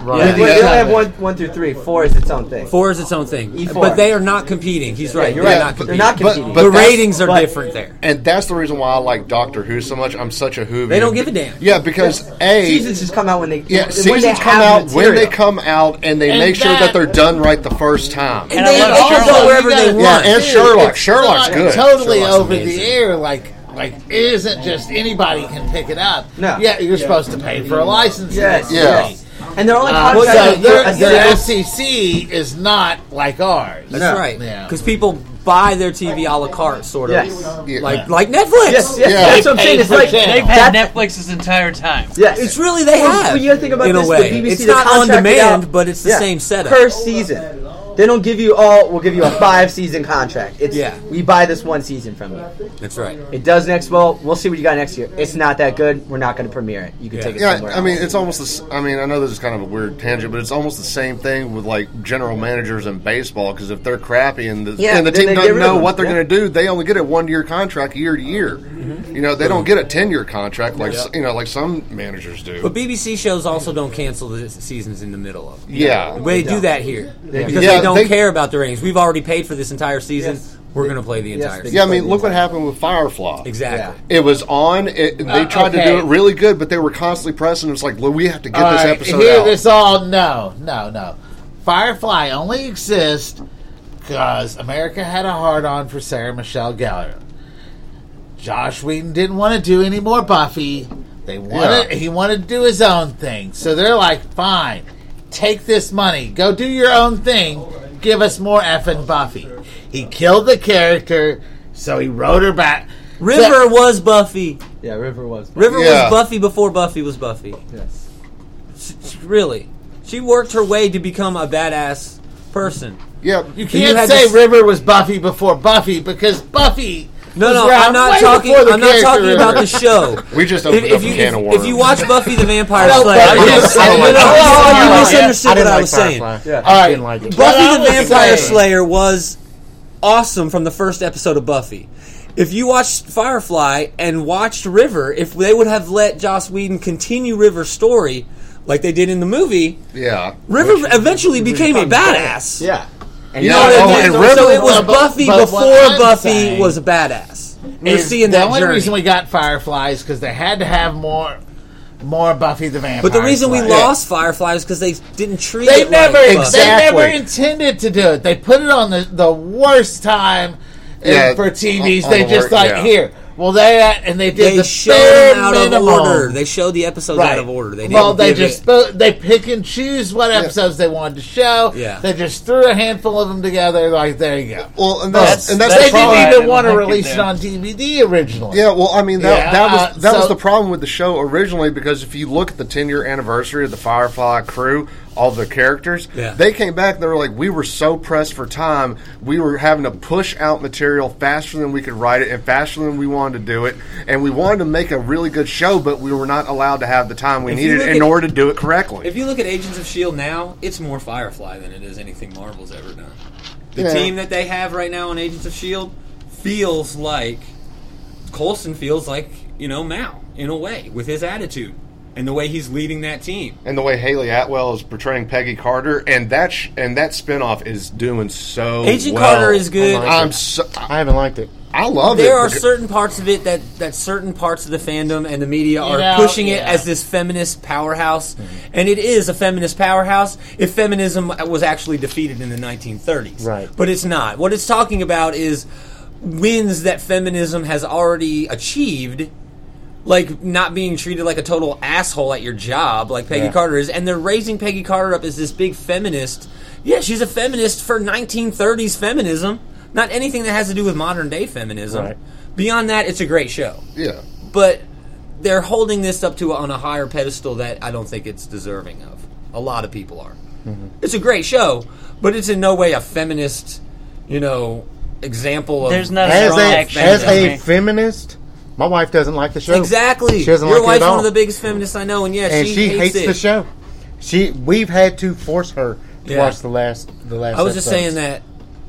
Right. Yeah, They, they only have one, one through three. Four is its own thing. Four is its own thing, E four. but they are not competing. He's right. you're They're right. not They're competing. not But- competing. but the that's- ratings are but- different there. And that's the reason why I like Doctor Who so much. I'm such a Who. They don't give a damn. Yeah, because a Seasons just come out when they yeah when seasons they come have out material. when they come out, and they And make sure that- that they're done right the first time. And, And they, I love they can Sherlock. go wherever they Yeah, want. and Dude, Sherlock. it's Sherlock's not good. Totally Sherlock's over amazing. the air, like like it isn't just anybody can pick it up. No. Yeah, you're supposed to pay for a license. Yes, Yeah. yes. And they're only Uh, so contracted their, for a their year. F C C is not like ours. That's No. right. Yeah. Because people buy their T V a la carte, sort of. Yes. Yeah. Like like Netflix. Yes, yes, Yeah. that's what I'm saying. It's like They've They've that- had Netflix this entire time. Yes, It's really they Well, have. well, you gotta think about in this, a the way. B B C, it's they're not on contracted demand, out- but it's the Yeah. same setup. per season. They don't give you all. We'll give you a five season contract. It's Yeah. we buy this one season from you. That's right. It does next. Well, we'll see what you got next year. It's not that good. We're not going to premiere it. You can Yeah. take it Yeah, somewhere I mean, else. it's almost. The, s- I mean, I know this is kind of a weird tangent, but it's almost the same thing with like general managers in baseball. Because if they're crappy and the, Yeah, and the then team they get doesn't rid of know them. what they're Yeah. going to do, they only get a one-year contract year to year. Mm-hmm. You know, they don't get a ten-year contract like s you know like some managers do. But B B C shows also don't cancel the seasons in the middle of them. yeah, They do that here because Yeah, they don't they- care about the ratings. We've already paid for this entire season. Yes. We're going to play the Yes, entire they- season. yeah. I mean, look what happened with Firefly. Exactly. It was on. It, they Uh, tried to okay. do it really good, but they were constantly pressing. It's like, look, we have to get All this right, episode hear out. this all. No, no, no. Firefly only exists because America had a hard on for Sarah Michelle Gellar. Josh Whedon didn't want to do any more Buffy. They wanted Yeah. he wanted to do his own thing. So they're like, fine, take this money, go do your own thing, give us more effing Buffy. He killed the character, so he wrote her back. River So- was Buffy. yeah, River was. River Yeah. was Buffy before Buffy was Buffy. Yes. S- s- Really. She worked her way to become a badass person. yeah, You You can't had say this- River was Buffy before Buffy because Buffy. No, was no, around I'm not way talking. before the I'm not character talking about River. the show. we just If, opened if up you a can if, of worms. if you watch Buffy the Vampire No, Slayer, but I I just- don't I- like no, Firefly. you I misunderstood I what didn't I like was saying. Firefly. Yeah. All right. I didn't like it. What Buffy I the was Vampire saying- Slayer was awesome from the first episode of Buffy. If you watched Firefly and watched River, if they would have let Joss Whedon continue River's story like they did in the movie, yeah, River eventually became a badass. Yeah. And Yeah, You know what I oh, mean? and so River- it was but- Buffy but before what I'm Buffy saying was a badass. We're is seeing the that only journey. reason we got Firefly is because they had to have more, more Buffy the Vampire. But the reason we Slayer. lost Firefly is because they didn't treat They it never, like they Buffy. Exactly. never intended to do it. They put it on the, the worst time in- Yeah, for T Vs. on They the just work- like yeah. here. Well, they uh, and they did They the showed bare them out minimum. of order. They showed the episodes Right. out of order. They didn't well, they give just it- spo- they pick and choose what episodes they wanted to show. Yeah. They just threw a handful of them together. Like there you go. Well, and that's, That's- and that's they the problem. didn't I even want to didn't like it release it then. on D V D originally. Yeah, well, I mean that Yeah, that was uh, that was so- the problem with the show originally, because if you look at the ten year anniversary of the Firefly crew, all the characters, Yeah. they came back. They were like, we were so pressed for time, we were having to push out material faster than we could write it and faster than we wanted to do it, and we wanted to make a really good show, but we were not allowed to have the time we If you needed look in at- order to do it correctly. If you look at Agents of S H I E L D now, it's more Firefly than it is anything Marvel's ever done. The Yeah. team that they have right now on Agents of S H I E L D feels like Coulson feels like, you know, Mal in a way with his attitude and the way he's leading that team. and the way Haley Atwell is portraying Peggy Carter, and that sh- and that spinoff is doing so. Agent well. Carter is good. I like I'm it. so, I haven't liked it. I love it. There are because- certain parts of it that, that certain parts of the fandom and the media are know, pushing it yeah. as this feminist powerhouse, and it is a feminist powerhouse if feminism was actually defeated in the nineteen thirties. Right. But it's not. What it's talking about is wins that feminism has already achieved, like not being treated like a total asshole at your job like Peggy Yeah. Carter is, and they're raising Peggy Carter up as this big feminist. Yeah, she's a feminist for nineteen thirties feminism, not anything that has to do with modern day feminism. Right. Beyond that, it's a great show. yeah. But they're holding this up to on a higher pedestal that I don't think it's deserving of. A lot of people are. Mm-hmm. It's a great show, but it's in no way a feminist, you know, example of There's not a As strong a, action. as a Okay. feminist, my wife doesn't like the show. Exactly. She doesn't Your like it wife's at one all. of the biggest feminists I know, and yeah, and she, she, hates, hates it. the show. She we've had to force her to Yeah. watch the last the last. I was just episodes. saying that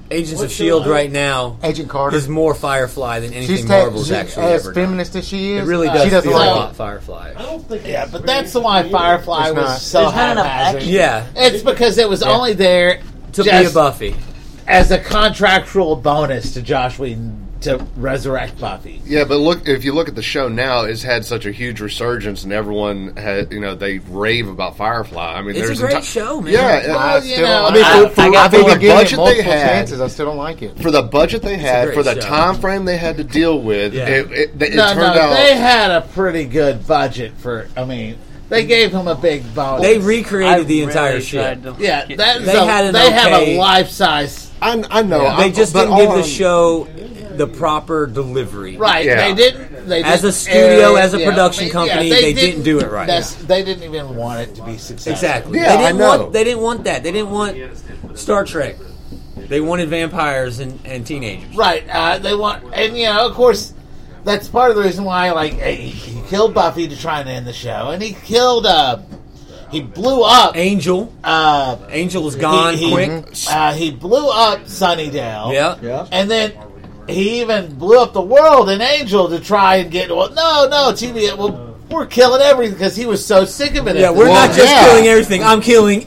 Agents of S H I E L D right now Agent Carter is more Firefly than anything She's Marvel's she, actually as ever done. feminist as she is. It really uh, does She doesn't feel like a it. lot Firefly. I don't think Yeah, it's but pretty that's why Firefly It's was not. so There's not enough haphazard. action. Yeah, It's because it was only there to be just a Buffy. as a contractual bonus to Josh Whedon to resurrect Buffy. Yeah, but look, if you look at the show now, it's had such a huge resurgence, and everyone had, you know, they rave about Firefly. I mean, It's a there's great enti- show, man. Yeah, Well, uh, you Still know, don't- I mean, I- for, for, I got I've for even the given it budget they multiple had- chances. I still don't like it. for the budget they had, great for the show. time frame they had to deal with, Yeah. it, it, it No, turned no, out. they had a pretty good budget for. I mean, they gave him a big bonus. They recreated I the entire really shit. tried to yeah, get that's They a, had an they have okay- a life size. I, I know. Yeah. They I- just but didn't give all the I'm- show the proper delivery. Right, Yeah. they didn't. They As didn't a studio, air- as a yeah, production I mean, company, yeah, they didn't do it right. that's- They didn't even want it to be successful. Exactly. Yeah, they didn't I know. want. They didn't want that. They didn't want Star Trek. They wanted vampires and, and teenagers. Right. Uh, they want, and you know, of course, that's part of the reason why. Like, he he killed Buffy to try and end the show, and he killed. Uh, he blew up. Angel. Uh, Angel is gone he, he, quick. Uh, he blew up Sunnydale. Yeah. Yeah. And then he even blew up the world in Angel to try and get. Well, no, no, T V. Well, we're killing everything because he was so sick of it. Yeah, at the we're Well, not just yeah. killing everything. I'm killing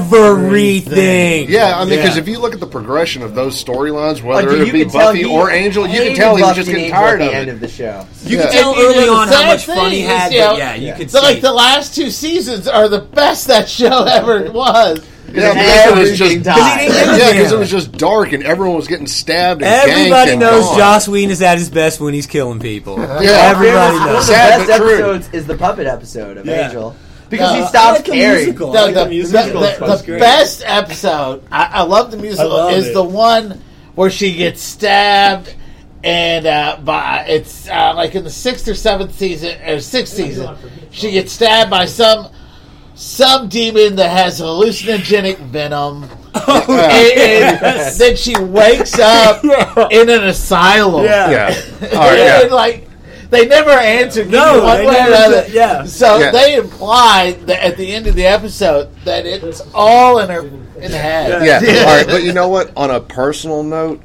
everything. Yeah, I mean, because Yeah. if you look at the progression of those storylines, whether Like, it you be could tell Buffy he or Angel, you can hated tell he was Buffy just and getting Angel tired at of the end it. of the show. You Yeah. can tell And you know, early the on how sad much thing fun he is, had. you That, know, yeah, you could So, see. like, the last two seasons are the best that show ever was. Yeah, because it was just Everything died. he didn't give a yeah, because damn. it was just dark and everyone was getting stabbed. And Everybody ganked and knows gone. Joss Whedon is at his best when he's killing people. Yeah, Everybody One of knows. the Sad best but true. episodes is the puppet episode of Yeah. Angel. Because Uh, he I stops like the caring. musical. The, I like the, the musical. the- It's the great. best episode, I, I love the musical, I love is it. the one where she gets stabbed, and uh, by it's uh, like in the sixth or seventh season, or sixth season, she gets stabbed by some some demon that has hallucinogenic venom. Oh, and, and then she wakes up in an asylum. Yeah. Yeah. All right, yeah. And, like, they never answered No, no, one they way or never another. did, yeah. So Yeah. they implied that at the end of the episode that it's all in her in the head. Yeah. All right, but you know what? On a personal note,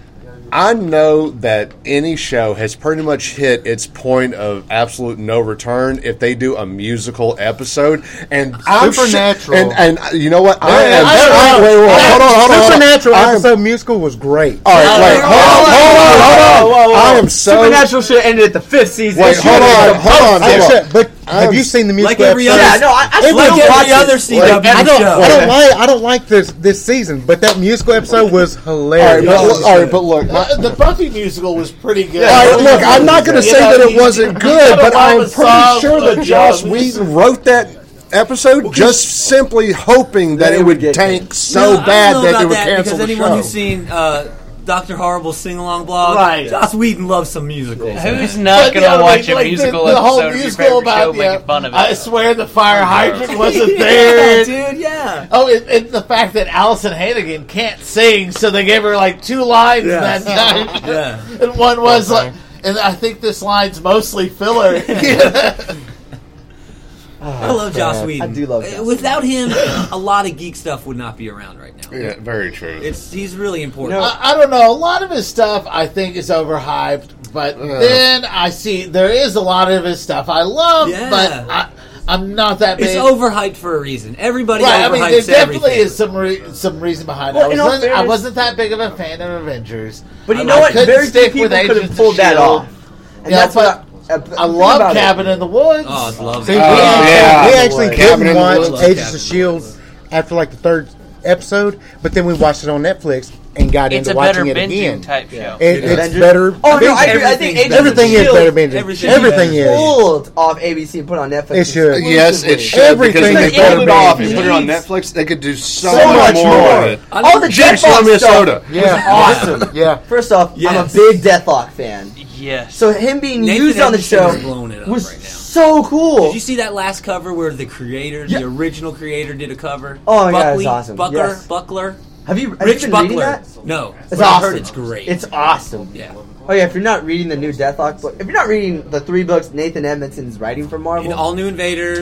I know that any show has pretty much hit its point of absolute no return if they do a musical episode. And I'm sure- Supernatural. and, and uh, you know what? I Yeah, am. I don't I- know. wait, wait, wait, hold on, hold on. hold on. Supernatural I am- episode musical was great. All right, wait, hold on, hold on, hold on. I am so. Supernatural should have ended at the fifth season. Wait, It hold should've on, been the hold on. I hold on. said, but have I'm- you seen the Like musical every episode? other, Yeah, no, I, I like still every watch other it. C W I don't. show. I don't like. I don't like this this season, but that musical episode was All right, hilarious. but, look- all right, but look. my- Uh, the Buffy musical was pretty good. All right, look, I'm not going to You say know, that it you- wasn't you good, gotta but love I'm a pretty song sure for that the Joss job. Whedon wrote that episode just simply hoping that They it would would get tank so No, I don't bad know that about they would that cancel because the anyone show. who's seen uh, Doctor Horrible's sing-along blog, Right. Joss Whedon loves some musicals. Who's not But, going you to know, watch like, a musical the, the whole episode of your musical favorite about show you know, making fun of it? I swear the fire hydrant wasn't Yeah, there. dude, yeah. Oh, and, and the fact that Allison Hannigan can't sing, so they gave her like two lines Yeah. that time. Yeah. And one was like, and I think this line's mostly filler. I love Joss man. Whedon. I do love Uh, Joss Without him, a lot of geek stuff would not be around right now. Yeah, very true. It's he's really important. You know, I, I don't know. A lot of his stuff I think is overhyped, but then I see there is a lot of his stuff I love, Yeah. but I, I'm not that big. it's overhyped for a reason. Everybody Right, I overhypes mean, there definitely everything. is some re- some reason behind Well, it. in I all wasn't, I fairness- wasn't that big of a fan of Avengers. But you I- know I what? couldn't Very few stick people with could Agents have of pulled that S H I E L D. off. And Yeah, that's but what I, I think love about it. Cabin in the Woods. Oh, I love See, it. we, Oh, actually, yeah. we actually Cabin in didn't the watch Woods. Agents Cabin. of Shield after like the third episode, but then we watched it on Netflix and got It's into a better watching it binging again. type show. It, it's Avengers- better. Oh no, I, binging. agree. I think Agents Everything of is Shield better binging. Everything Everything, is. is. pulled off A B C and put on Netflix. It should. Yes, it should. Everything because if is they pulled it better off than and put it on these. Netflix, they could do so, So much much more more. with it. All the Jacksonville, Deathlock Minnesota. stuff Yeah, was awesome. Yeah. First off, Yes. I'm a big Deathlock fan. Yes. So him being Nathan used on the Edmondson show is blowing it up was right now. so cool. Did you see that last cover where the creator, Yeah. the original creator, did a cover? Oh, yeah, Buckley, it's awesome. Buckler, Yes. Buckler, have you, have Rich you been reading Buckler. that? No, It's but I awesome. heard it's great. It's awesome. yeah. Oh yeah, if you're not reading the new Deathlock book, if you're not reading the three books Nathan Edmondson's writing for Marvel, And All New Invaders,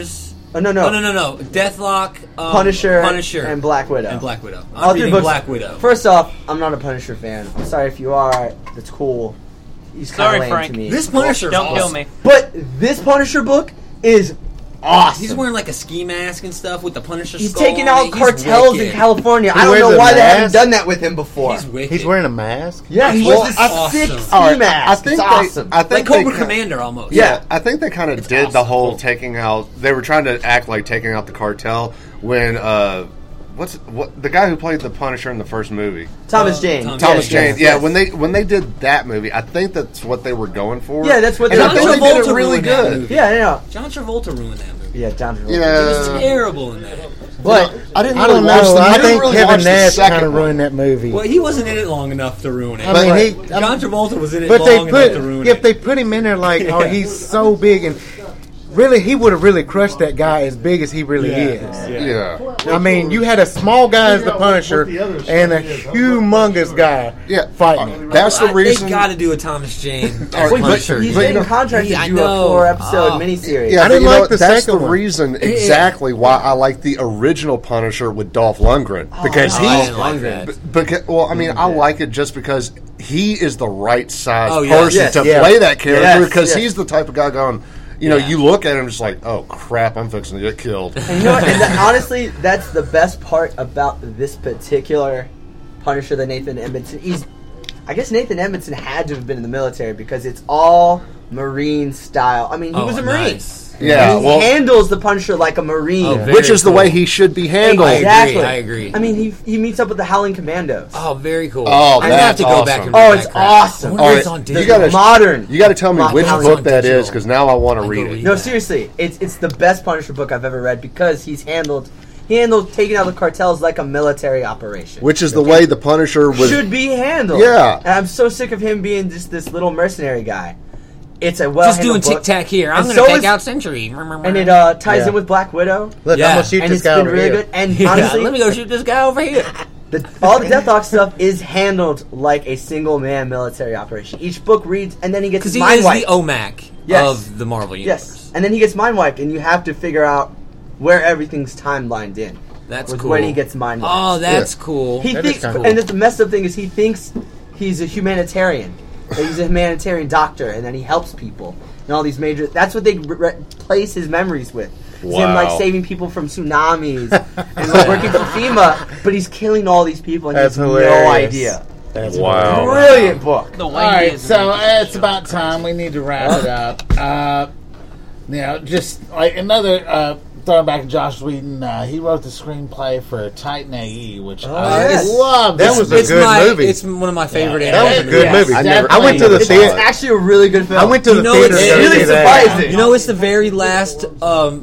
Oh no, no, Oh no no no! Deathlock, um, Punisher, Punisher, and Black Widow. and Black Widow. I'm All three reading books. Black Widow. First off, I'm not a Punisher fan. I'm sorry if you are. That's cool. He's kind Sorry, of lame Frank. to me. This Punisher, Don't kill me. but this Punisher book is awesome. He's wearing like a ski mask and stuff with the Punisher. He's skull taking on out it. He's cartels in wicked. California. He I don't wears know a why they haven't mask? done that with him before. He's wicked. He's wearing a mask. yeah, he Well, wears this I- sick awesome. ski All right, mask. I think it's they, awesome. I think like they Cobra ki- Commander almost. Yeah. I think they kind of did awesome. the whole taking out. They were trying to act like taking out the cartel when uh, what's what the guy who played the Punisher in the first movie, Thomas Uh, Jane. Tom- Thomas Yes, Jane. yes, yeah, yes. when they when they did that movie, I think that's what they were going for. Yeah, that's what and they I were think going they did for. it really Ruined that good. movie. Yeah, yeah, John Travolta ruined that movie. yeah. Down to He was Yeah, terrible in that. But I didn't I really don't watch know. the, I didn't think really Kevin watch the Nash second kind of one. ruined that movie. Well, he wasn't in it long enough to ruin it. I mean, he, John Travolta was in it but they long put enough to ruin if it. they put him in there like, oh, he's so big, and really, he would have really crushed that guy as big as he really is. Yeah, I mean, you had a small guy as the Punisher and a humongous guy yeah. fighting Uh, him. That's the I- reason. They got to do a Thomas Jane All right, Wait, but- he's but, you getting know- contracted Yeah, I to do a know. four episode Oh. miniseries. Yeah, I but didn't you know, like the that's second the one. reason exactly why I like the original Punisher with Dolph Lundgren because Oh, he. I didn't like that. b- Because, well, I mean, I like it just because he is the right size Oh, yeah. person Yes, to yeah. play that character Yes, because yes. he's the type of guy going. You know, Yeah. you look at him just like, oh crap, I'm fixing to get killed. And you know what? And that, honestly, that's the best part about this particular Punisher that Nathan Edmondson. He's, I guess Nathan Edmondson had to have been in the military because it's all Marine style. I mean, he Oh, was a Marine. nice. Yeah, And he well- handles the Punisher like a Marine. Oh, very Which is the cool. way he should be handled. I agree, Exactly. I agree. I mean, he he meets up with the Howling Commandos. Oh, very cool. Oh, I'm gonna have that's to go back awesome. and Oh, read it's that crap. awesome. I wonder All if right, it's on you digital. gotta- modern. You got to tell me Not which Howling book that Digital. is because now I want to I read go it. read No, that. seriously, it's it's the best Punisher book I've ever read because he's handled he handled taking out the cartels like a military operation. Which is the way the Punisher was. should be handled. Yeah. And I'm so sick of him being just this little mercenary guy. It's a well Just doing tic tac here. I'm And going so to take is- out Century. and it uh, ties Yeah. in with Black Widow, Look, Yeah. I'm gonna shoot and this it's guy been over really here. good. And Yeah, honestly, let me go shoot this guy over here. the, all the Deathlock stuff is handled like a single man military operation. Each book reads, and then he gets Because his he mind is wiped. the O M A C Yes. of the Marvel Universe. Yes, and then he gets mind wiped, and you have to figure out where everything's timelined in. That's with cool. when he gets mind wiped. Oh, that's Yeah. cool. He That is thinks, kinda and cool. the messed up thing is, he thinks he's a humanitarian. That he's a humanitarian doctor, and then he helps people and all these major. That's what they re- replace his memories with. It's him like Wow. saving people from tsunamis and like working for FEMA, but he's killing all these people, and That's he has hilarious. no idea. That's Wow. Brilliant book. The All way right, he is so in uh, it's about time we need to wrap it up. Uh, you know, just like another uh, throwing back to Josh Whedon, uh, he wrote the screenplay for Titan A E, which I yes. love. That was a it's good my, movie. It's one of my favorite Yeah, That was a animated good yes, movie. I never- I went to the definitely. It's, theater. it's actually a really good film. I went to You the know, theater. it's to go really see that. surprising. You know, it's the very last um,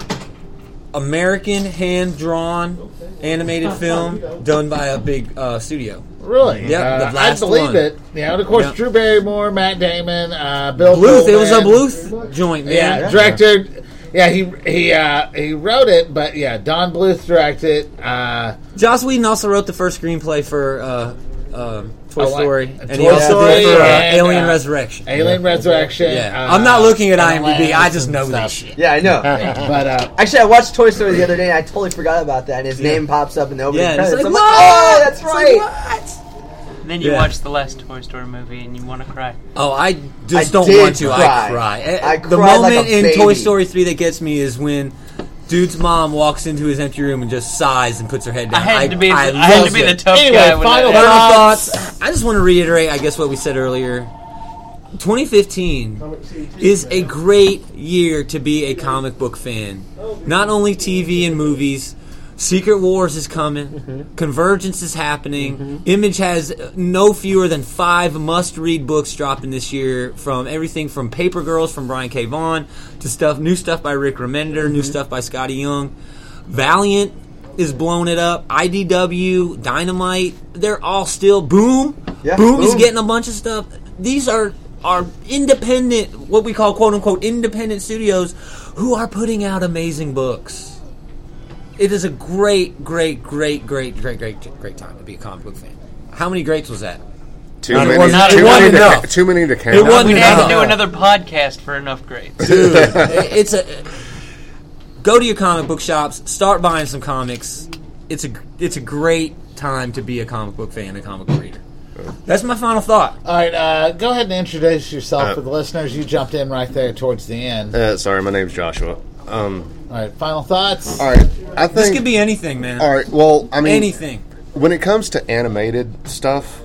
American hand-drawn animated film done by a big uh, studio. Really? Yep, uh, the I last believe one. it. You know, and of course, Yep. Drew Barrymore, Matt Damon, uh, Bill Bluth. It was a Pullman. Bluth joint, man. Yeah, director. Yeah, he he uh, he wrote it, but yeah, Don Bluth directed. Uh, Joss Whedon also wrote the first screenplay for uh, uh, Toy Oh, like- Story, and Toy he also Story did for uh, and, Alien uh, Resurrection. Alien Resurrection. Yeah, uh, I'm not looking at and IMDb. I just and know stuff. this shit. Yeah, I know. But uh, Actually, I watched Toy Story the other day, and I totally forgot about that. And his name pops up in the opening Yeah, and it's credits. like, I'm what? like, oh, that's It's right. like, what? And then you Yeah. watch the last Toy Story movie and you want to cry. Oh, I just I don't did want to. I cry. cry. Eh, I the cried like moment a in baby. Toy Story three that gets me is when dude's mom walks into his empty room and just sighs and puts her head I down. had to be. I, I had love to be it. the tough Anyway, guy. When final that, Final thoughts. thoughts. I just want to reiterate, I guess, what we said earlier. twenty fifteen is a great year to be a comic book fan. Not only T V and movies. Secret Wars is coming. Mm-hmm. Convergence is happening. Image has no fewer than five must-read books dropping this year, from everything from Paper Girls from Brian K. Vaughan to stuff, new stuff by Rick Remender, Mm-hmm. new stuff by Scotty Young. Valiant is blowing it up. I D W, Dynamite, they're all still boom. Yeah, boom is Boom. getting a bunch of stuff. These are are independent, what we call quote unquote independent studios, who are putting out amazing books. It is a great, great, great, great, great, great, great time to be a comic book fan. How many greats was that? Too Not- it many. wasn't- Too it many wasn't to enough. ca- too many to count. It wasn't We'd enough. have to do another podcast for enough grades. Dude, it's a go to your comic book shops, start buying some comics. It's a it's a great time to be a comic book fan, a comic book reader. That's my final thought. All right, uh, go ahead and introduce yourself Uh, for the listeners. You jumped in right there towards the end. Uh, sorry, my name's Joshua. Um, All right, final thoughts. All right, I This think. could be anything, man. All right, well, I mean, Anything. when it comes to animated stuff,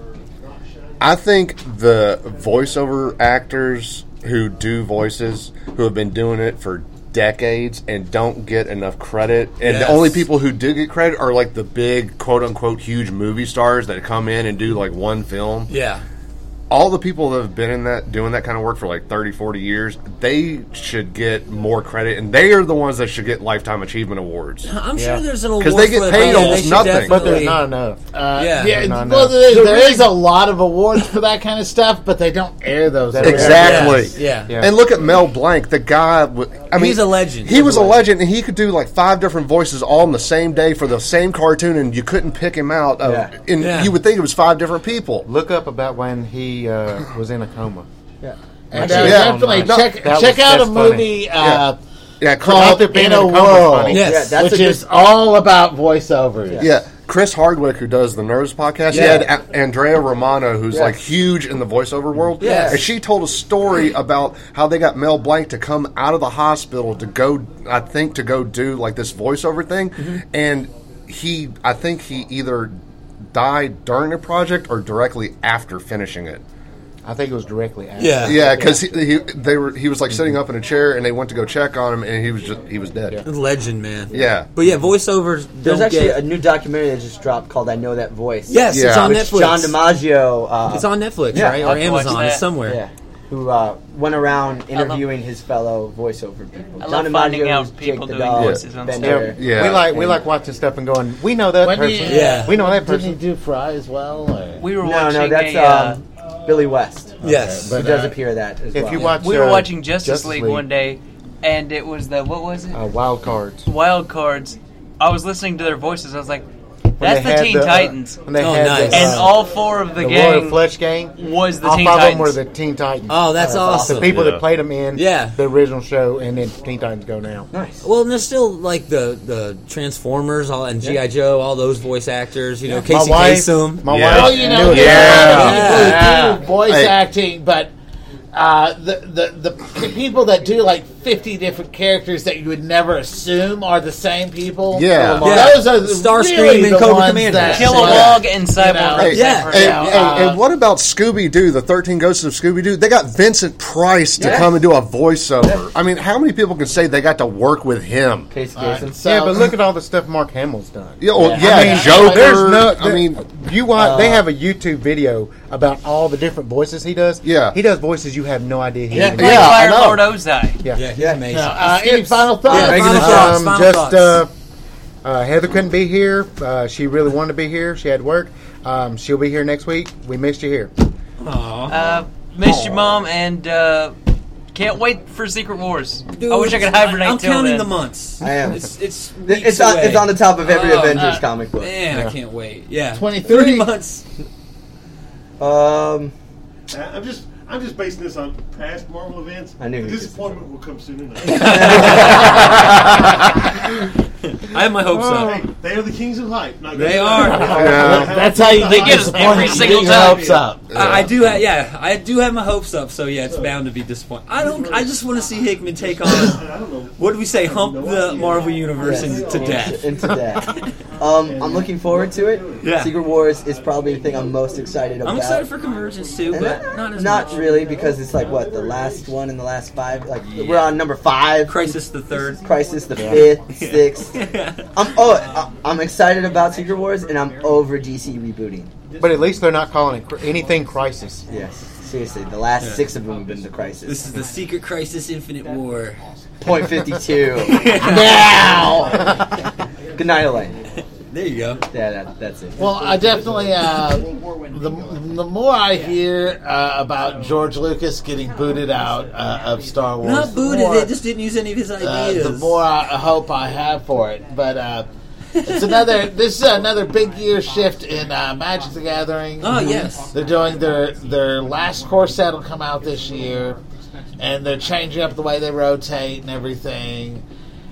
I think the voiceover actors who do voices, who have been doing it for decades and don't get enough credit, and Yes. the only people who do get credit are like the big quote-unquote huge movie stars that come in and do like one film. Yeah. All the people that have been in that doing that kind of work for like thirty, forty years, they should get more credit, and they are the ones that should get lifetime achievement awards. I'm Yeah. sure there's an award 'Cause they get for paid that. almost They should nothing. But there's definitely- not enough. Uh, Yeah. yeah. Not Well, enough. there, there is a lot of awards for that kind of stuff, but they don't air those. That- around. Exactly. Yes, yeah. Yeah. And look at Mel Blanc, the guy. w- I mean, He's a legend. He was a legend, and he could do like five different voices all in the same day for the same cartoon, and you couldn't pick him out. Of, Yeah. And Yeah. you would think it was five different people. Look up about when he uh, was in a coma. And uh, Actually, yeah. definitely No, check that check was- out a that's funny. movie uh, Yeah. Yeah, called Chris- In In a a Coma was World, funny. Yes. Yeah, that's which a good- is all about voiceovers. Yeah, Chris Hardwick, who does the Nerds podcast, Yeah. he had a- Andrea Romano, who's Yes. like huge in the voiceover world. Yes. And she told a story about how they got Mel Blanc to come out of the hospital to go, I think, to go do like this voiceover thing. Mm-hmm. And he, I think he either died during the project or directly after finishing it. I think it was directly after. Yeah. Yeah, because he, he they were he was like sitting up in a chair, and they went to go check on him, and he was just he was dead. Legend, man. Yeah. But yeah, voiceovers There's don't actually get... a new documentary that just dropped called "I Know That Voice." Yes, it's Yeah. on Which Netflix. John DiMaggio. Uh, It's on Netflix, Yeah, right? I'll Or have to watch Amazon. It's that. somewhere. Yeah, who uh, went around interviewing his fellow voiceover people. I John love finding DiMaggio out was people Jake the doing Dog, voices on Ben stuff. Hur. Yeah. We like we And- like watching stuff and going, we know that When person. you- Yeah. We know that Didn't he person. do Fry as well? Or? We were No, watching no, that's a. Uh, um, Billy West. Yes. but- Who does uh, appear that as If well. you watch, we were uh, watching Justice, League, one day, and it was the what was it? uh, Wild Cards. Wild Cards. I was listening to their voices. I was like, When "That's they the had Teen uh, Titans," when they Oh, had nice. the, and uh, all four of the, the gang Royal Flesh gang was the all Teen five Titans. of them were the Teen Titans. Oh, that's the awesome. people Yeah. that played them in Yeah. the original show, and then Teen Titans go now. Nice. Well, and there's still like the the Transformers all, and G I Joe, all those voice actors. You know, My Casey wife, Kasem. my Yeah. wife, Well, you know, knew it. there's a lot of Yeah. people who do voice Hey. acting, but uh, the, the the people that do like fifty different characters that you would never assume are the same people. Yeah. Yeah. those are the, Starscream really and the Cobra ones Commander. that Kilowog and Cyborg. You know, Hey, Yeah. and, Yeah. and- Uh, and what about Scooby Doo, the thirteen Ghosts of Scooby Doo? They got Vincent Price to Yeah. come and do a voiceover. I mean, how many people can say they got to work with him? Case All right, Kasem. so- Yeah, but look at all the stuff Mark Hamill's done. Yeah, well, Yeah. yeah, I mean, Joker. There's no, I mean, you watch. they have a YouTube video about all the different voices he does. Yeah. he does voices you have no idea he Yeah. even Played Yeah, I Fire know. Lord Ozai. Yeah. Yeah, he's Yeah. amazing. Now, uh, any final thoughts? Yeah, Regular final thoughts, um, final just thoughts. uh, uh, Heather couldn't be here. Uh, she really wanted to be here. She had work. Um, she'll be here next week. We missed you here. Aw. Uh, missed your mom and uh, can't wait for Secret Wars. Dude, I wish I could hibernate I'm till counting then. the months. I am. It's it's It's weeks on, away. it's on the top of every Oh, Avengers uh, comic book. Man, I Yeah. can't wait. Yeah, twenty-three Three months. Um, I- I'm just I'm just basing this on past Marvel events. I knew The he was- disappointment will come soon enough. I have my hopes up. Hey, they are the kings of hype. Not They good. are. Yeah. That's how you They get get us disappointed. every You single get your time. hopes up. I, I do have, yeah, I do have my hopes up. So yeah, it's bound to be disappointing. I don't. I just want to see Hickman take on. I don't know. What do we say? Hump the Marvel universe yes, into death. Into death. Um, I'm looking forward to it. Yeah. Secret Wars is probably the thing I'm most excited about. I'm excited for Convergence too, And but not, not as not much. really, because it's like what the last one in the last five. Like we're on number five. Crisis the third. Crisis the fifth, sixth. I'm oh I- I'm excited about Secret Wars, and I'm over D C rebooting. But at least they're not calling it cr- anything Crisis. Yes, seriously, the last Yeah. six of them have been the Crisis. This is the Secret Crisis Infinite War. Point fifty-two. Now! Good night, Elaine. There you go. Yeah, that, that's it. Well, I definitely, uh, the, the more I hear uh, about George Lucas getting booted out uh, of Star Wars, Not the booted. more- They just didn't use any of his uh, ideas. the more I, hope I have for it. But uh, it's another. This is another big year shift in uh, Magic the Gathering. Oh yes. They're doing their their last core set will come out this year, and they're changing up the way they rotate and everything.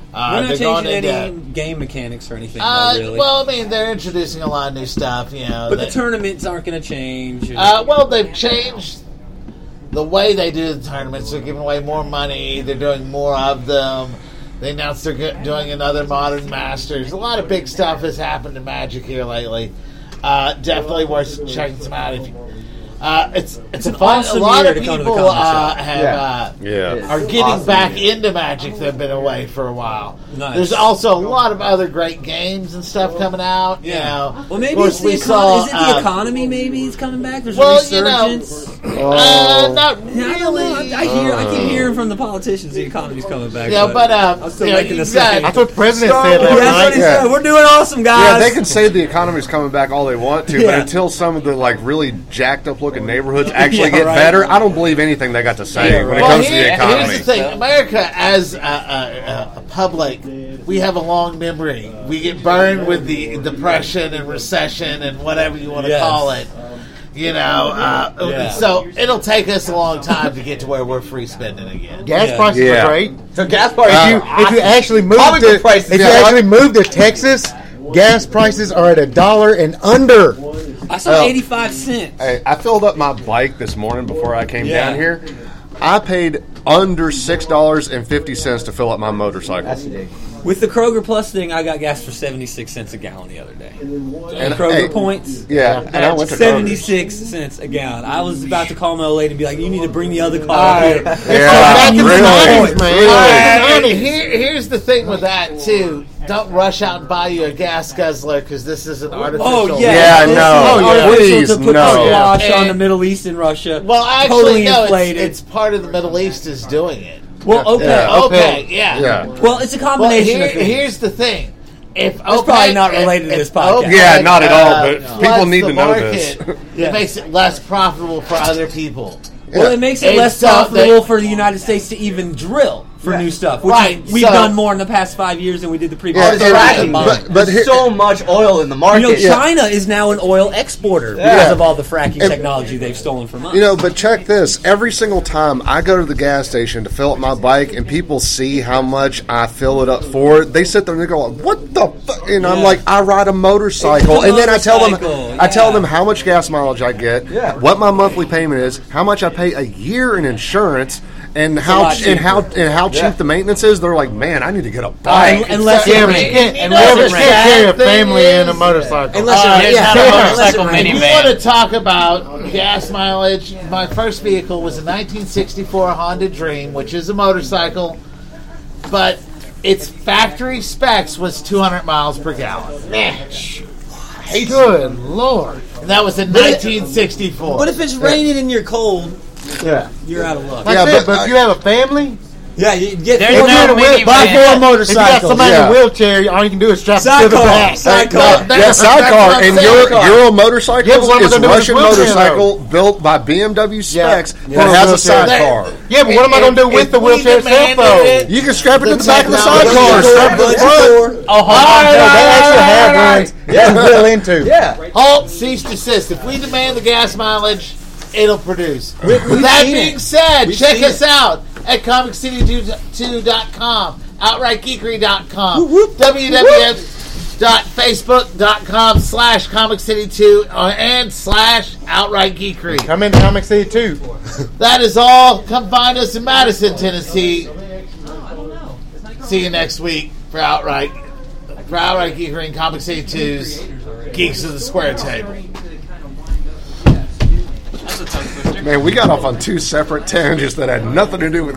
Uh, We're not they're going changing any into, game mechanics or anything. uh, though, really. Well, I mean, they're introducing a lot of new stuff. You know, but they- the tournaments aren't going to change. Uh, well, they've changed the way they do the tournaments. They're giving away more money. They're doing more of them. They announced they're go- doing another Modern Masters. A lot of big stuff has happened in Magic here lately. Uh, definitely worth checking them out. If you, uh, it's it's, It's a an fun. awesome a lot year of to come to the people comic uh, shop. have Yeah. uh, Yeah. are getting Awesome back year. into Magic that have been away for a while. Nice. There's also a lot of other great games and stuff coming out. You know, Well, maybe of course it's the we econ- saw. is it the uh, economy? Maybe it's coming back. There's Well, a you know, resurgence. uh, not Yeah, I don't know. really. I, I hear. I keep hearing from the politicians the economy's coming back. Yeah, but, uh, I'm still you know, making the you same. got- That's what the president Star said Wars. last Yeah, that's what night. he Yeah. said. We're doing awesome, guys. Yeah, they can say the economy's coming back all they want to, but Yeah. until some of the like really jacked up looking neighborhoods actually Yeah, get right. better, I don't believe anything they got to say Yeah, when right. it Well, comes to here- the economy. here's the thing: America, as a, a, a public, we have a long memory. We get burned with the depression and recession and whatever you want to Yes. call it. You know, uh, Yeah. so it'll take us a long time to get to where we're free spending again. Gas Yeah. prices Yeah. are great. So gas prices. If you if you actually move Comic to book prices, if you yeah. actually move to Texas, gas prices are at a dollar and under. I saw Oh. eighty-five cents. Hey, I filled up my bike this morning before I came Yeah. down here. I paid under six dollars and fifty cents to fill up my motorcycle. That's ridiculous. With the Kroger Plus thing, I got gas for seventy-six cents a gallon the other day. And Kroger hey, points. Yeah, and I went to Kroger's. seventy-six cents a gallon. I was about to call my old lady and be like, "You need to bring the other car All here." right. Yeah, Back in the really, nineties, man. really. All right, here, here's the thing with that too. Don't rush out and buy you a gas guzzler because this is an artificial. Oh yeah, Yeah, This no. is Oh, yeah. artificial Please, to put no. the squash Yeah. on the And- Middle East and Russia. Well, actually, totally no. It's, inflated. it's part of the Middle East is doing it. well, okay. Yeah. Okay, yeah. Yeah. Well, it's a Well, combination here, of things. here's the thing. If That's probably not if- related to if this podcast. OPEC, Yeah, not at all, uh, but floods people need the to know market, this. Yeah. It makes it less profitable for other people. Well, it makes it And less so profitable they- for the United States to even drill for Right. new stuff. Which Right, we've so- done more in the past five years than we did the previous. Yeah, It's and- thirty fracking. combined. but- but There's here- so much oil in the you market. know, China is now an oil exporter because Yeah. of all the fracking And- technology they've stolen from us. You know, but check this. Every single time I go to the gas station to fill up my bike and people see how much I fill it up for, they sit there and they go, what the fuck? And I'm Yeah. like, I ride a motorcycle. It's a And then I tell them, motorcycle, I tell yeah. them how much gas mileage I get, Yeah. what my monthly payment is, how much I pay a year in insurance, and how lot and how cheaper. and how cheap Yeah. the maintenance is. They're like, man, I need to get a bike. Un- unless Yeah, it but you rains. can't, You and know, never the can't sad carry a thing family in a is- motorcycle. Unless Uh, it, yeah, yeah, not a unless it motorcycle rains. If you minivan. want to talk about gas mileage, my first vehicle was a nineteen sixty-four Honda Dream, which is a motorcycle, but its factory specs was two hundred miles per gallon. Good lord. And that was in But it- nineteen sixty-four. But if it's raining and you're cold, Yeah. you're out of luck. Like Yeah, I said, but but, I- if you have a family, Yeah, you get There's four no wheel- minivan. buy four if you got motorcycles. somebody Yeah. in a wheelchair, all you can do is strap it to the Sidecar, back. sidecar. Yeah, That's- yeah, sidecar, that's what I'm and saying. your Euro Yeah, motorcycles but what am I is gonna do with Russian this wheelchair, motorcycle built by B M W specs Yeah. that Yeah. has a Wheelchair. sidecar. Yeah, but what am I going to do If- with if the we wheelchair itself, demanded though? it- You can strap it to The the back of the technology- sidecar, strap it to the front. Oh, hold on. No, they actually have ones Yeah. you can drill into. Yeah. Halt, cease, desist. If we demand the gas mileage, it'll produce. we've With that seen being it. said, We've check seen us it. out at comic city two dot com, outright geekery dot com, w w w dot facebook dot com slash comic city two and slash outright geekery. Come into Comic City too. That is all. Come find us in Madison, Tennessee. See you next week for outright for outright geekery and Comic City two's Geeks of the Square Table. That's a tongue twister. Man, we got off on two separate tangents that had nothing to do with